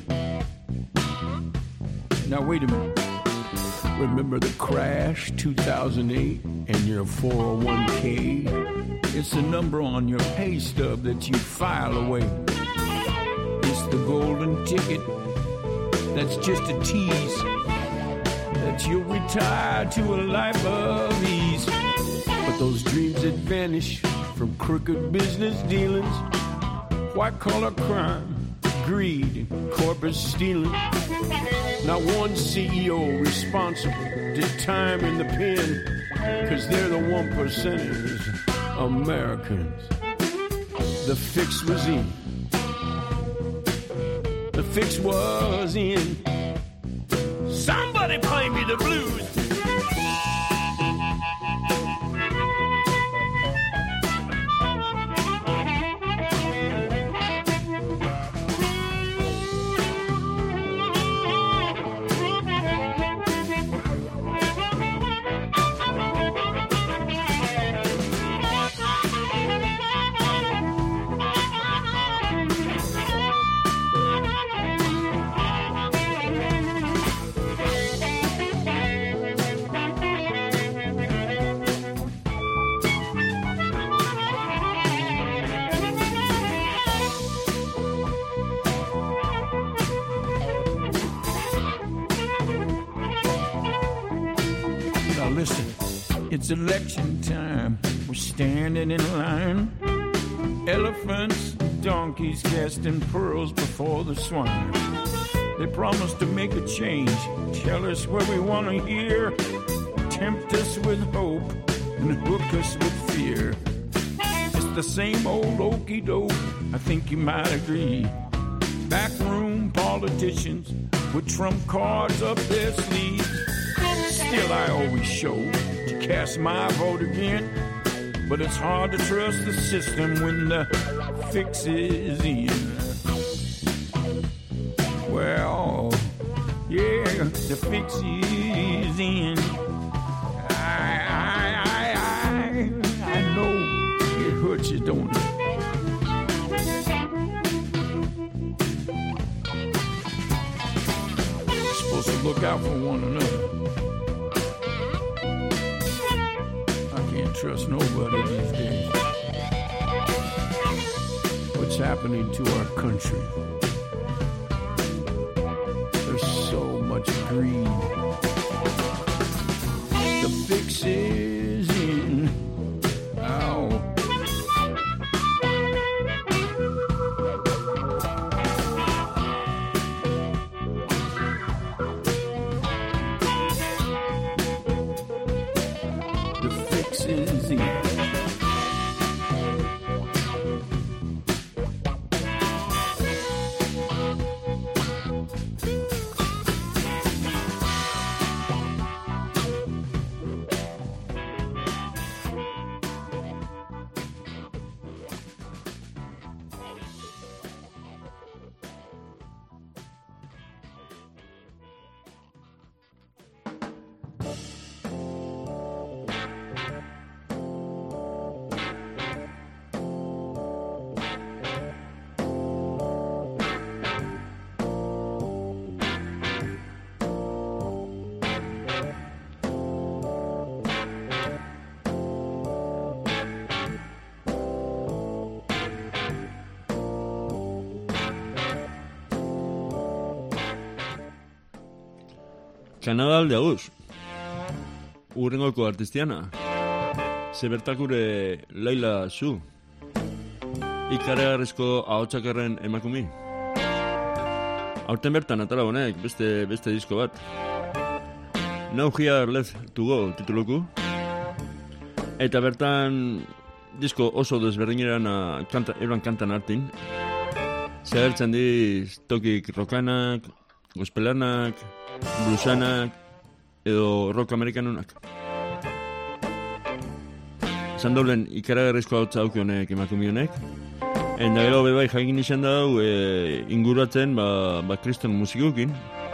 Now wait a minute. Remember the crash two thousand eight and your four oh one k? It's the number on your pay stub that you file away. It's the golden ticket that's just a tease, that you'll retire to a life of ease. But those dreams that vanish from crooked business dealings, white-collar crime, greed, and corporate stealing. Not one C E O responsible did time in the pen, 'cause they're the one percenters, Americans. The fix was in. The fix was in. Somebody play me the blues. It's election time, we're standing in line. Elephants, donkeys casting pearls before the swine. They promise to make a change, tell us what we want to hear, tempt us with hope and hook us with fear. It's the same old okey-doke, I think you might agree. Backroom politicians with trump cards up their sleeves. Still I always show to cast my vote again. But it's hard to trust the system when the fix is in. Well, yeah, the fix is in. I, I, I, I, I know it hurts you, don't it? You're supposed to look out for one another. Trust nobody these days. What's happening to our country? There's so much greed. The fix is in. Ow. Kanada alde aguz. Urrengoko artistiana. Zebertakure Laila Zu. Ikaragarrizko ahotsakarren emakumi. Aurten bertan atara honek beste beste disko bat. Now Here Left to Go tituluku. Eta bertan disko oso desberdineran kanta, euran kantan hartin. Zegertzen diz tokik rokanak, gospelanak, bluesanak edo rock amerikanunak. Esan dolen ikaragarrizko hau txauki honek emakumi honek. Eta gero bebai jakin izan dau e, inguratzen ba, ba kriston musikukin.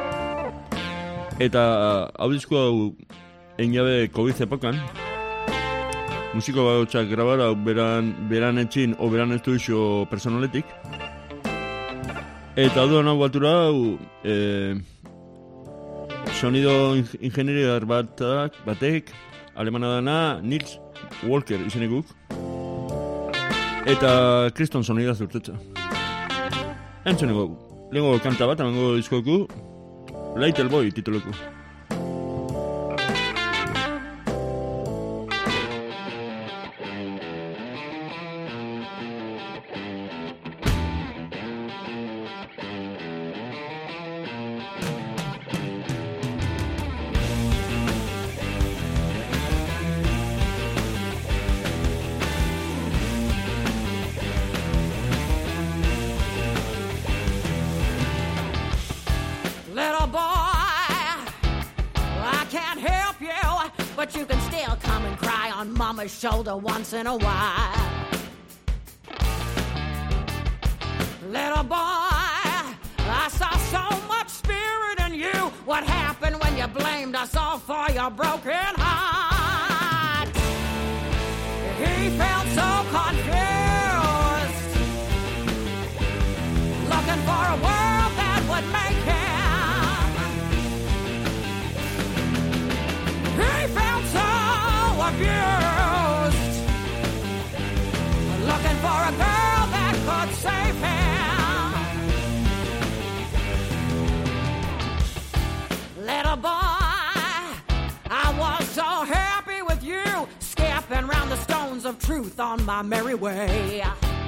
Eta hau disko hau egin jabe COVID epokan. Musiko bautxak grabara beran, beran etxin o beran estudio personaletik. Eta hau hau batura hau e, sonido ingenieriar batak, batek, alemana dana Nils Walker izenekuk. Eta kriston sonida zurtetza. Entzuneko, lehenko kanta bat, emango diskoku, Little Boy tituluku. Shoulder once in a while. Little boy, I saw so much spirit in you. What happened when you blamed us all for your broken heart? He felt so confused, looking for a world that would make him. He felt so abused, looking for a girl that could save him. Little boy, I was so happy with you, skipping round the stones of truth on my merry way.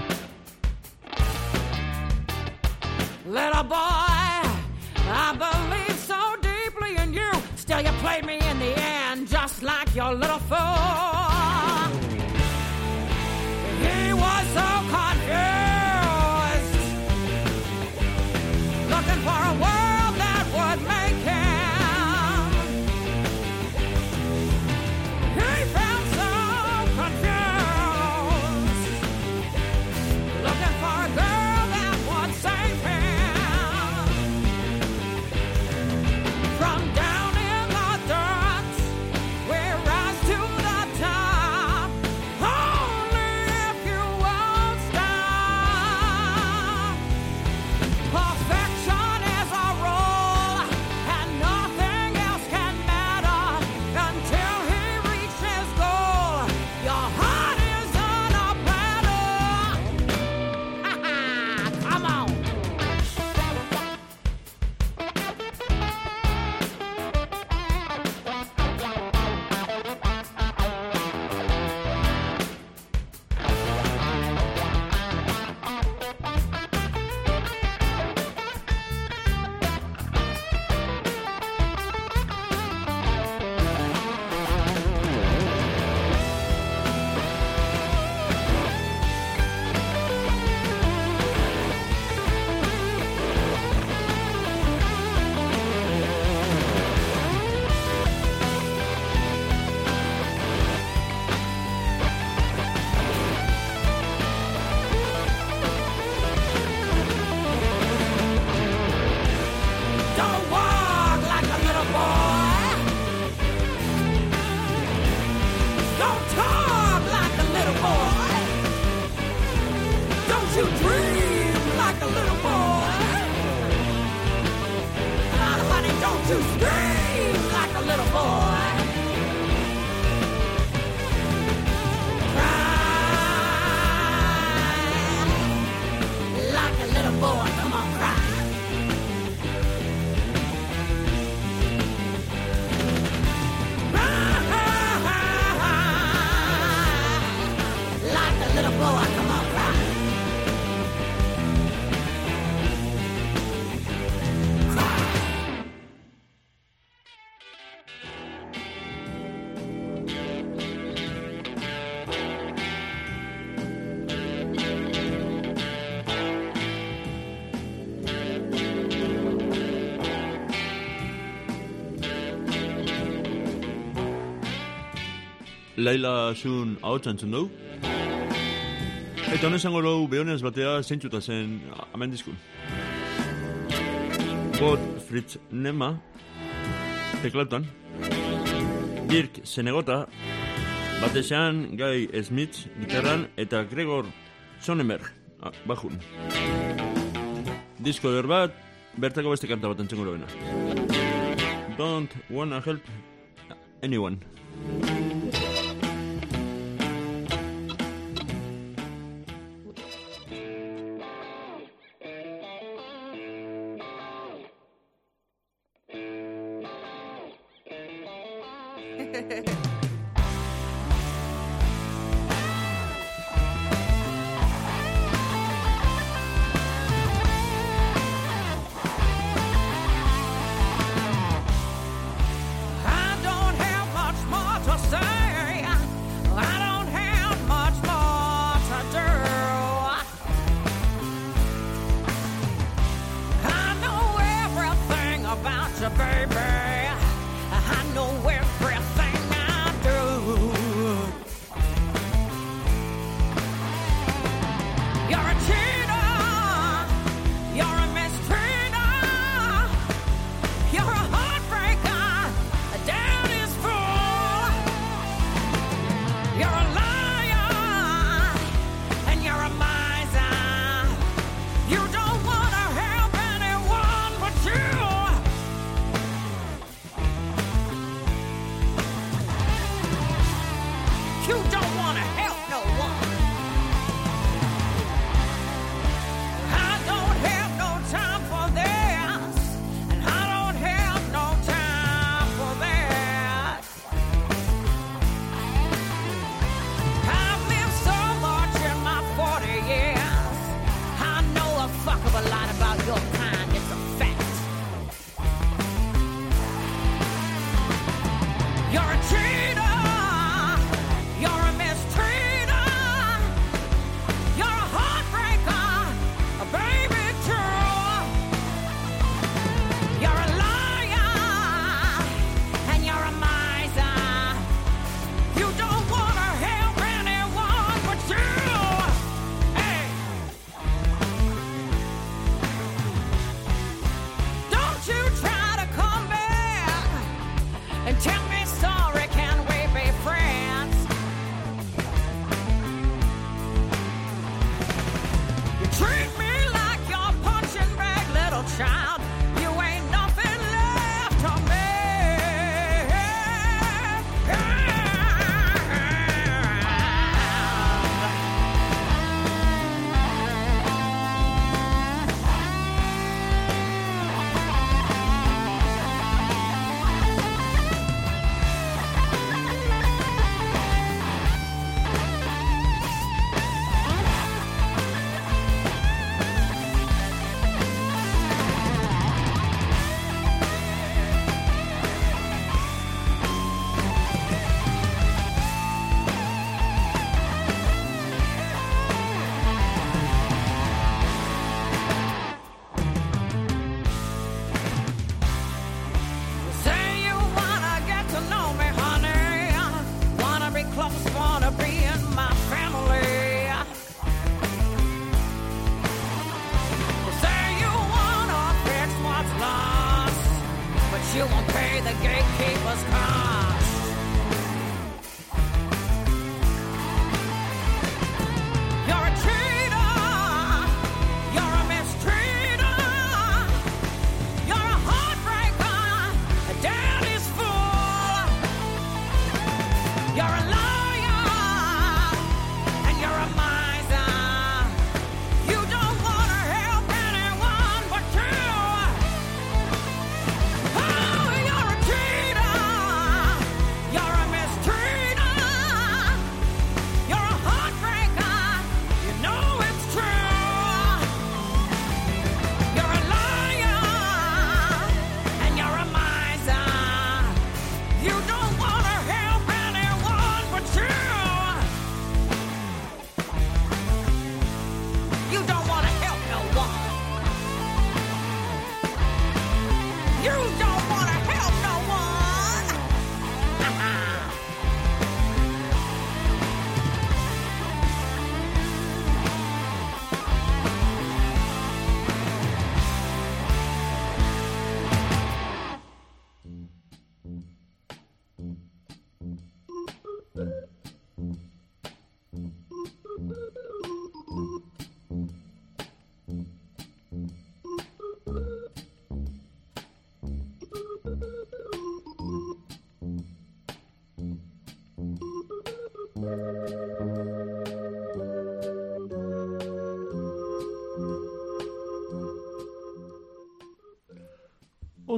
Little boy, I believe so deeply in you, still you played me in the end just like your little fool. He was so confused, looking for a world that would make him. He felt so confused, you dream like a little boy? Honey, don't you scream like a little boy? Boy, come on, cry. Like a little boy, come on, cry. Laila zun ahotsan zun dugu. Eta honen zango dugu behonez batea zeintzuta zen amen diskun. Bot Fritz Nema, teklautan. Dirk Zenegota, batezean Guy Smith, gitarran, eta Gregor Sonnenberg, bajun. Disko eder bat, bertako beste kanta bat entzengo duena. Don't wanna help anyone. Baby, I know everything I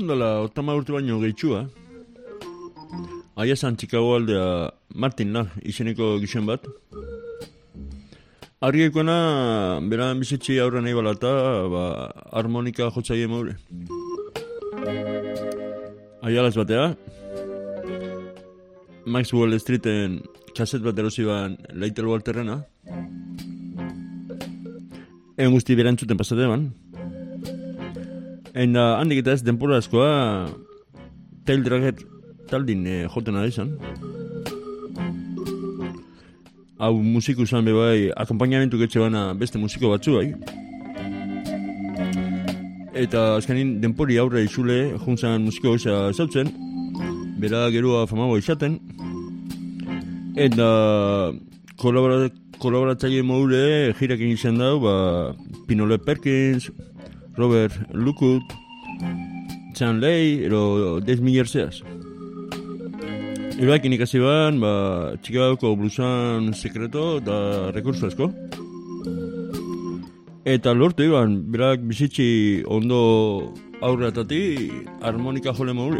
orain dela otama urte baino gehitxua, aia zan Chicago aldea Martin La, izeneko gizon bat. Argikoena, beran bizitzi aurra nahi balata, ba, harmonika jotzaile maure. Aialaz batea, Maxwell Streeten kaset bat erosi ban Little Walterrena. Egon guzti berantzuten pasate ban. Enda handik eta ez denpora askoa Tail Draget taldin eh, joten ari izan. Hau musiku izan bebai, akompainamentu getxe bana beste musiko batzu bai. Eta azkenin denpori aurre izule juntzan musiko goza zautzen, bera gerua famago izaten. Eta kolabora, kolaboratzaile moure jirakin izan dau, ba, Pinole Perkins, Robert Luckwood, Chan Lei, ero Des Miller zeaz. Eroakin ikasi ban, ba, Chicagoko bluesan sekreto eta rekurso asko. Eta lortu iban, berak bizitzi ondo aurreatati harmonika jole maure.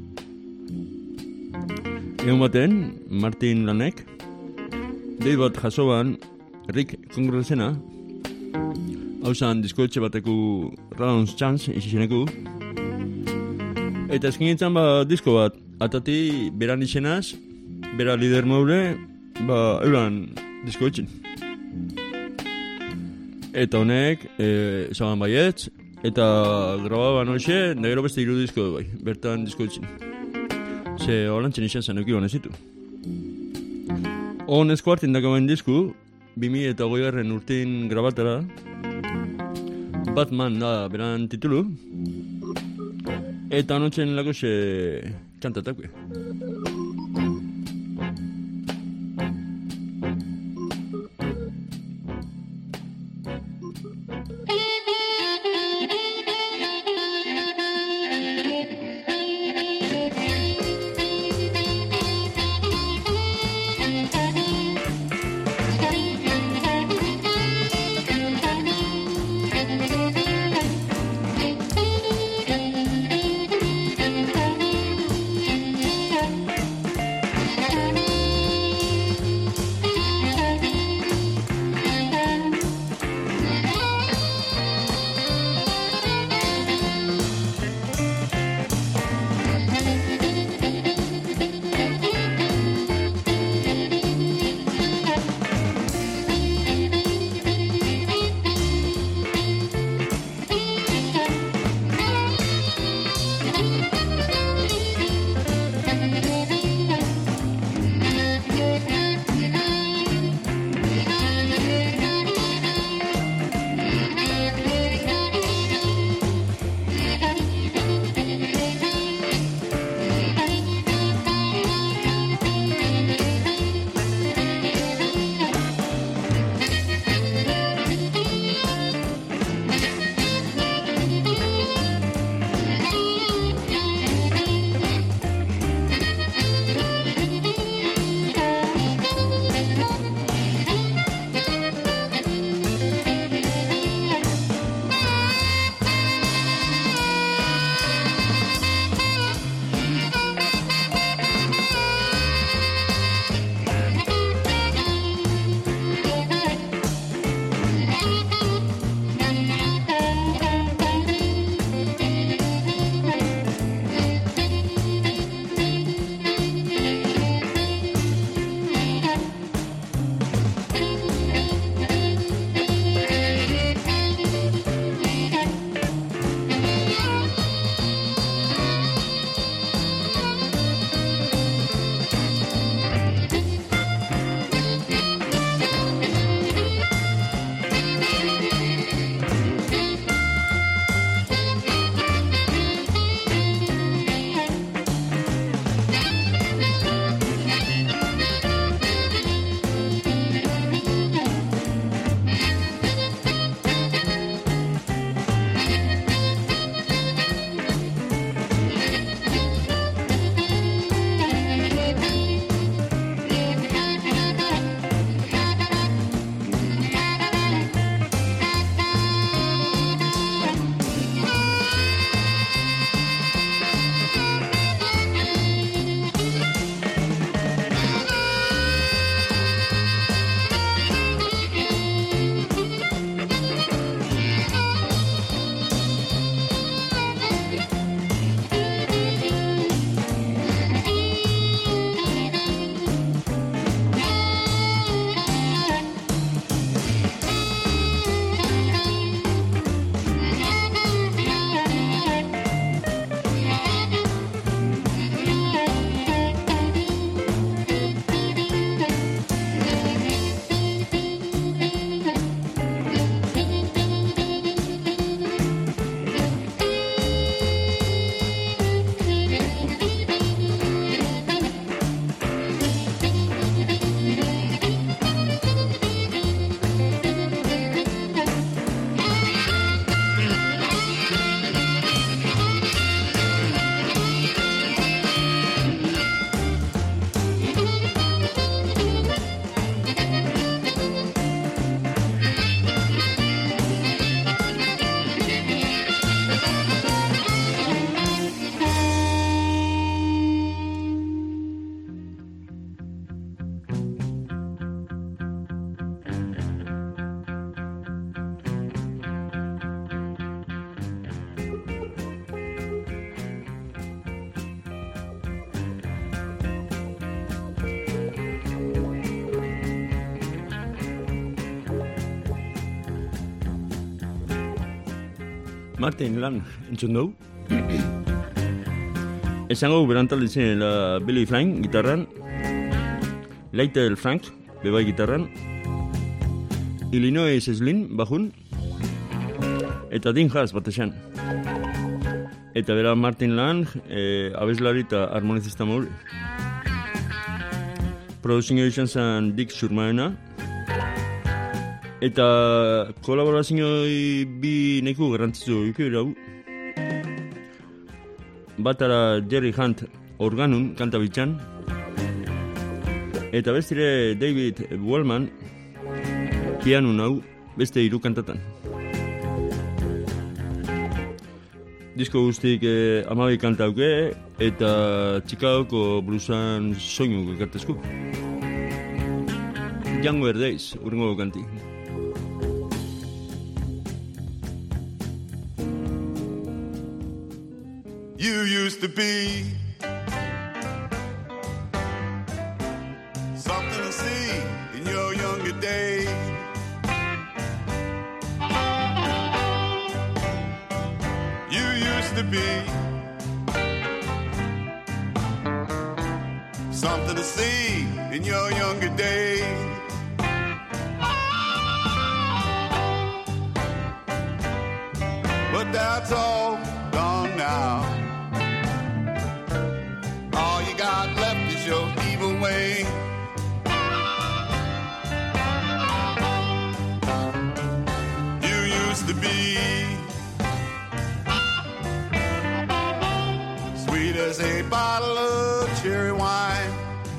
Egon baten, Martin Lanek, dei bat jaso ban, Rick Congressena, hau zan diskoetxe bateku Rounds Chance izizeneku. Eta eskenetan ba disko bat, atati beran izenaz, bera lider maure, ba euran diskoetxin. Eta honek, e, zaban baietz, eta grababan hoxe, negero beste iru disko bai, bertan diskoetxin. Ze holantzen izan zen eukiban ezitu. Hon eskuartin dakabain disku, bimi eta goigarren urtin grabatara, Batman da beran titulu, eta anotzen lako ze kantatakue. Thank you. Martin Lang entzun dugu. Esango berantalde zinela Billy Flynn gitarran, Lytle Frank bebai gitarran, Illinois Slin bajun, eta Dean Haas bat esan. Eta bera Martin Lang, e, abeslari eta harmonizista modu. Produzio izan zen Dick Surmaena. Eta kolaborazioi bi neku garrantzitsu ikera. Batara Jerry Hunt organun kanta bitxan. Eta bestire David Wallman piano nau beste hiru kantatan. Disko guztik eh, amabi kanta auke eta Chicagoko bluesan soinu ekartezku. Younger Days urrengo kanti. You used to be something to see in your younger days. You used to be something to see in your younger days. But that's all gone now. All you got left is your evil way. You used to be sweet as a bottle of cherry wine.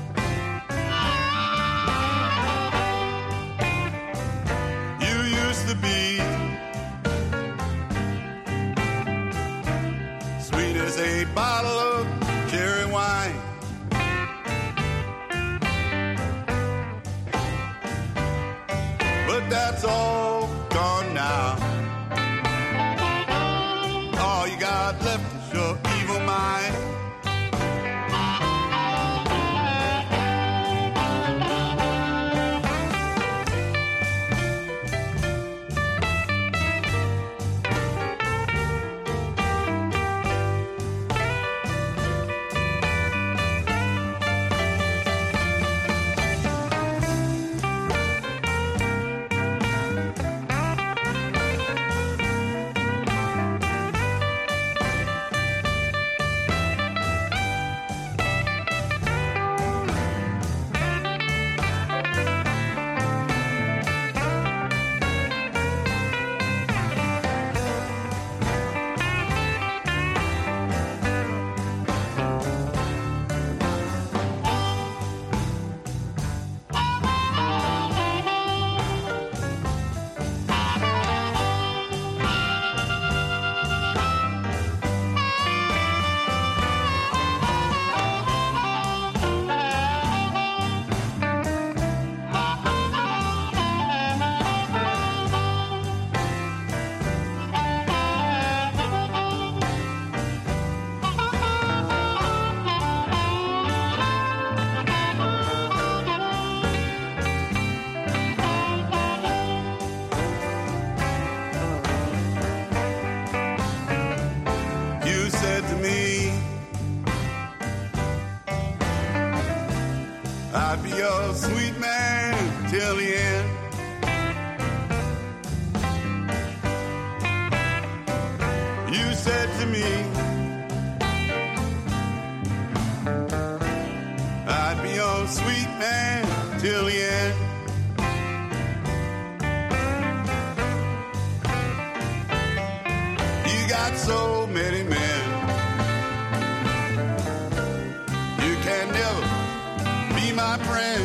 You used to be sweet as a bottle of cherry wine. But that's all gone now. All you got left is your evil mind. I'd be your sweet man till the end. You said to me, I'd be your sweet man till the end. You got so many men, you can never be my friend.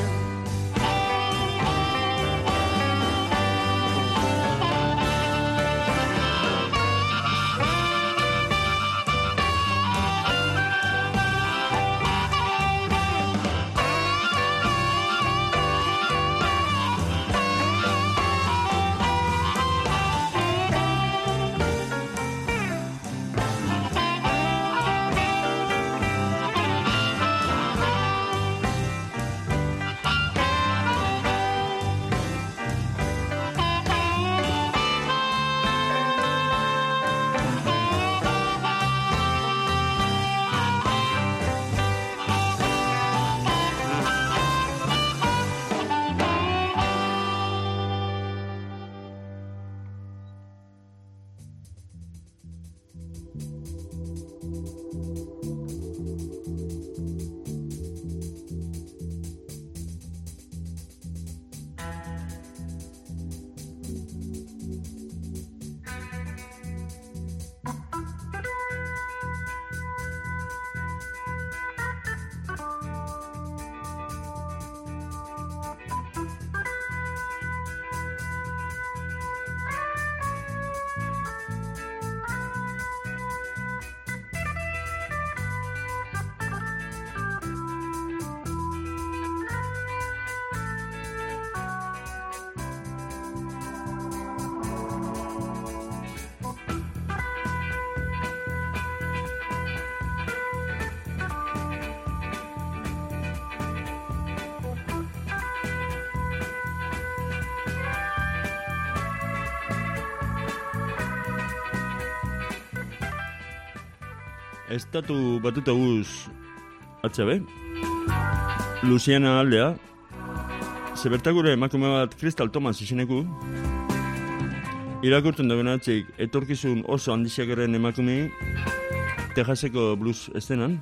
Estatu batuta guz atzabe. Luciana aldea. Zebertakure emakume bat Crystal Thomas izeneku. Irakurtzen da benatzik etorkizun oso handixakaren emakume Texaseko blues estenan.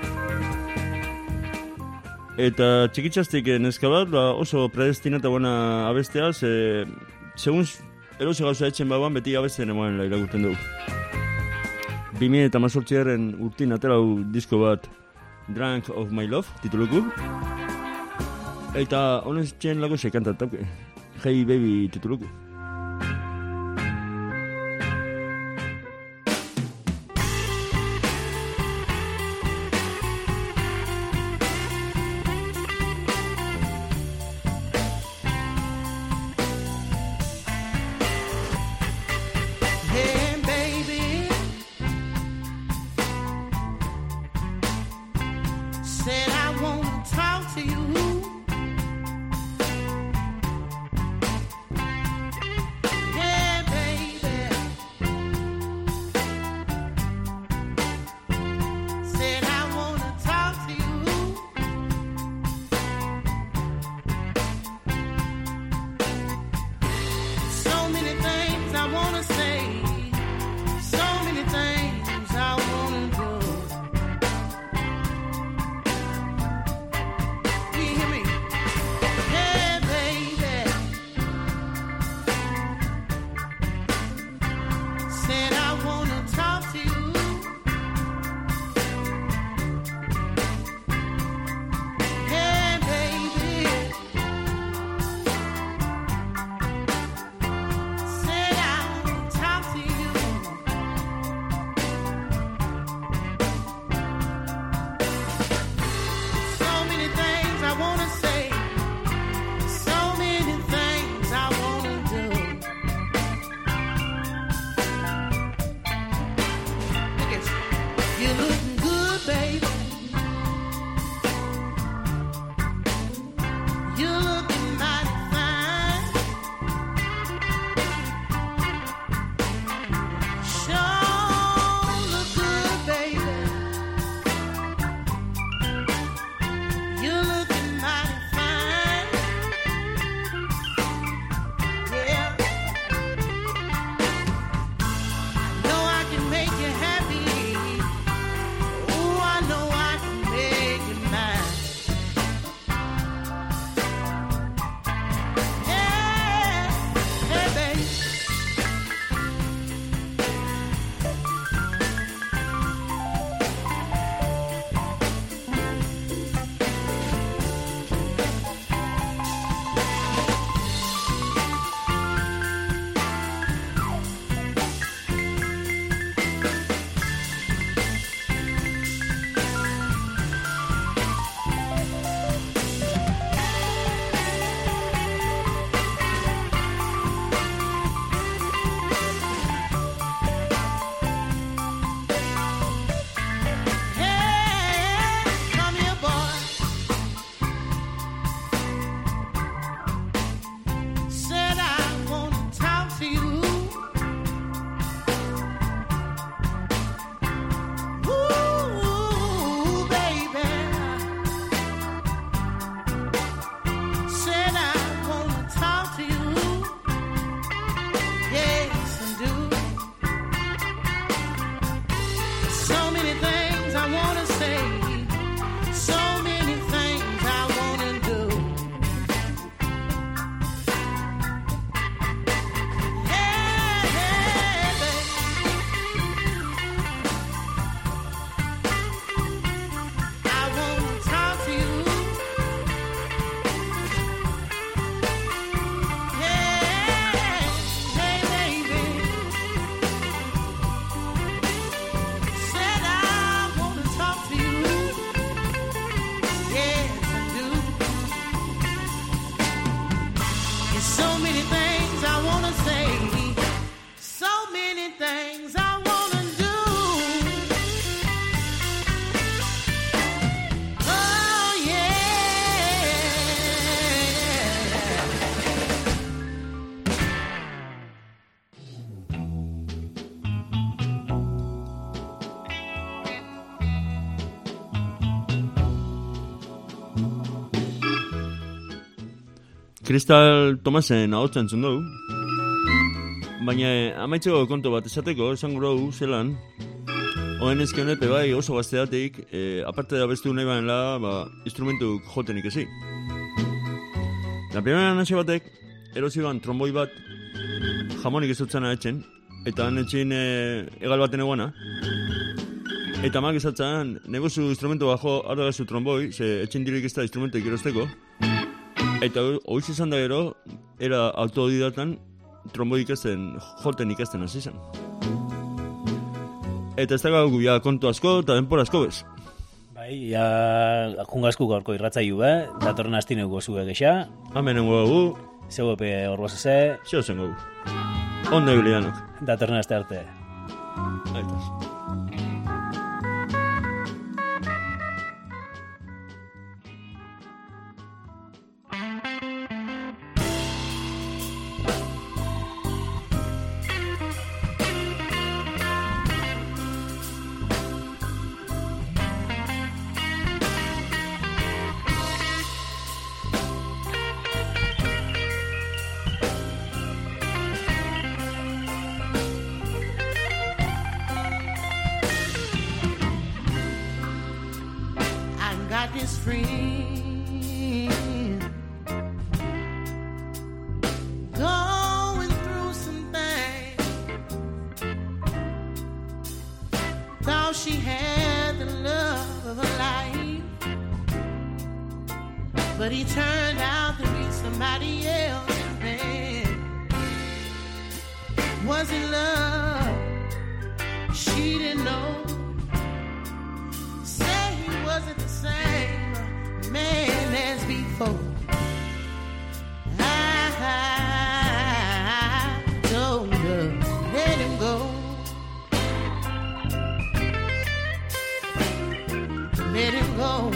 Eta txikitxastik neska bat, ba, oso predestinata buena abestea, ze, segun erose gauza etxen bauan, beti abesten emoan irakurtzen dugu. bi mila hemezortziaren urtin aterau disko bat Drunk of My Love, tituluku. Eta honez txen lago se kantatauke. Hey Baby tituluku. Kristal Tomasen ahotsa entzun dugu. Baina amaitzeko kontu bat esateko, esango dugu zelan, oen ezke honepe bai oso gazteatik, e, aparte da bestu nahi bainela, ba, instrumentuk jotenik ezi. La primera naxe batek, erosi ban tromboi bat, jamonik ez dutzena etxen, eta han etxin e, egal baten eguana, eta amak esatzen, negozu instrumentu bajo, arra gazu tromboi, ze etxin dirik ez da instrumentek erosteko, eta hoiz izan da gero, era autodidatan, tromboi ikasten, joten ikasten hasi zen. Eta ez da gau ja kontu asko eta denpora asko bez. Bai, ja jungazku gaurko irratzaiu, eh? Datorren astineuko zue gexa. Hamenengo dugu. Zeu epe horbozese. Zeo zen dugu. Ondo ebilianok. Datorren aste arte. Aitaz. His friend going through some things. Thought she had the love of her life, but he turned out to be somebody else's man. Was in love, she didn't know. Say he wasn't the same man as before. I, I told her, let him go. Let him go.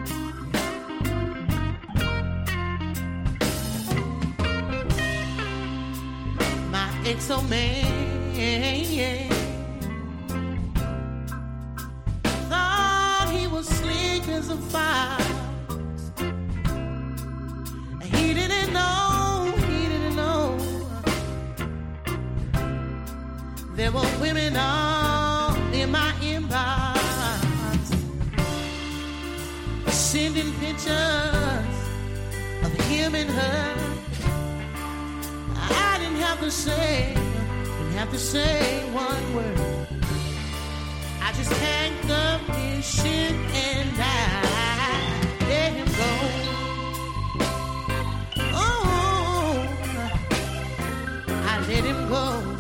My ex-old man, yeah, thought he was slick as a fire. He didn't know, he didn't know there were women all in my inbox sending pictures of him and her. I didn't have to say, didn't have to say one word. I just packed up his shit and I let him go. Oh, I let him go.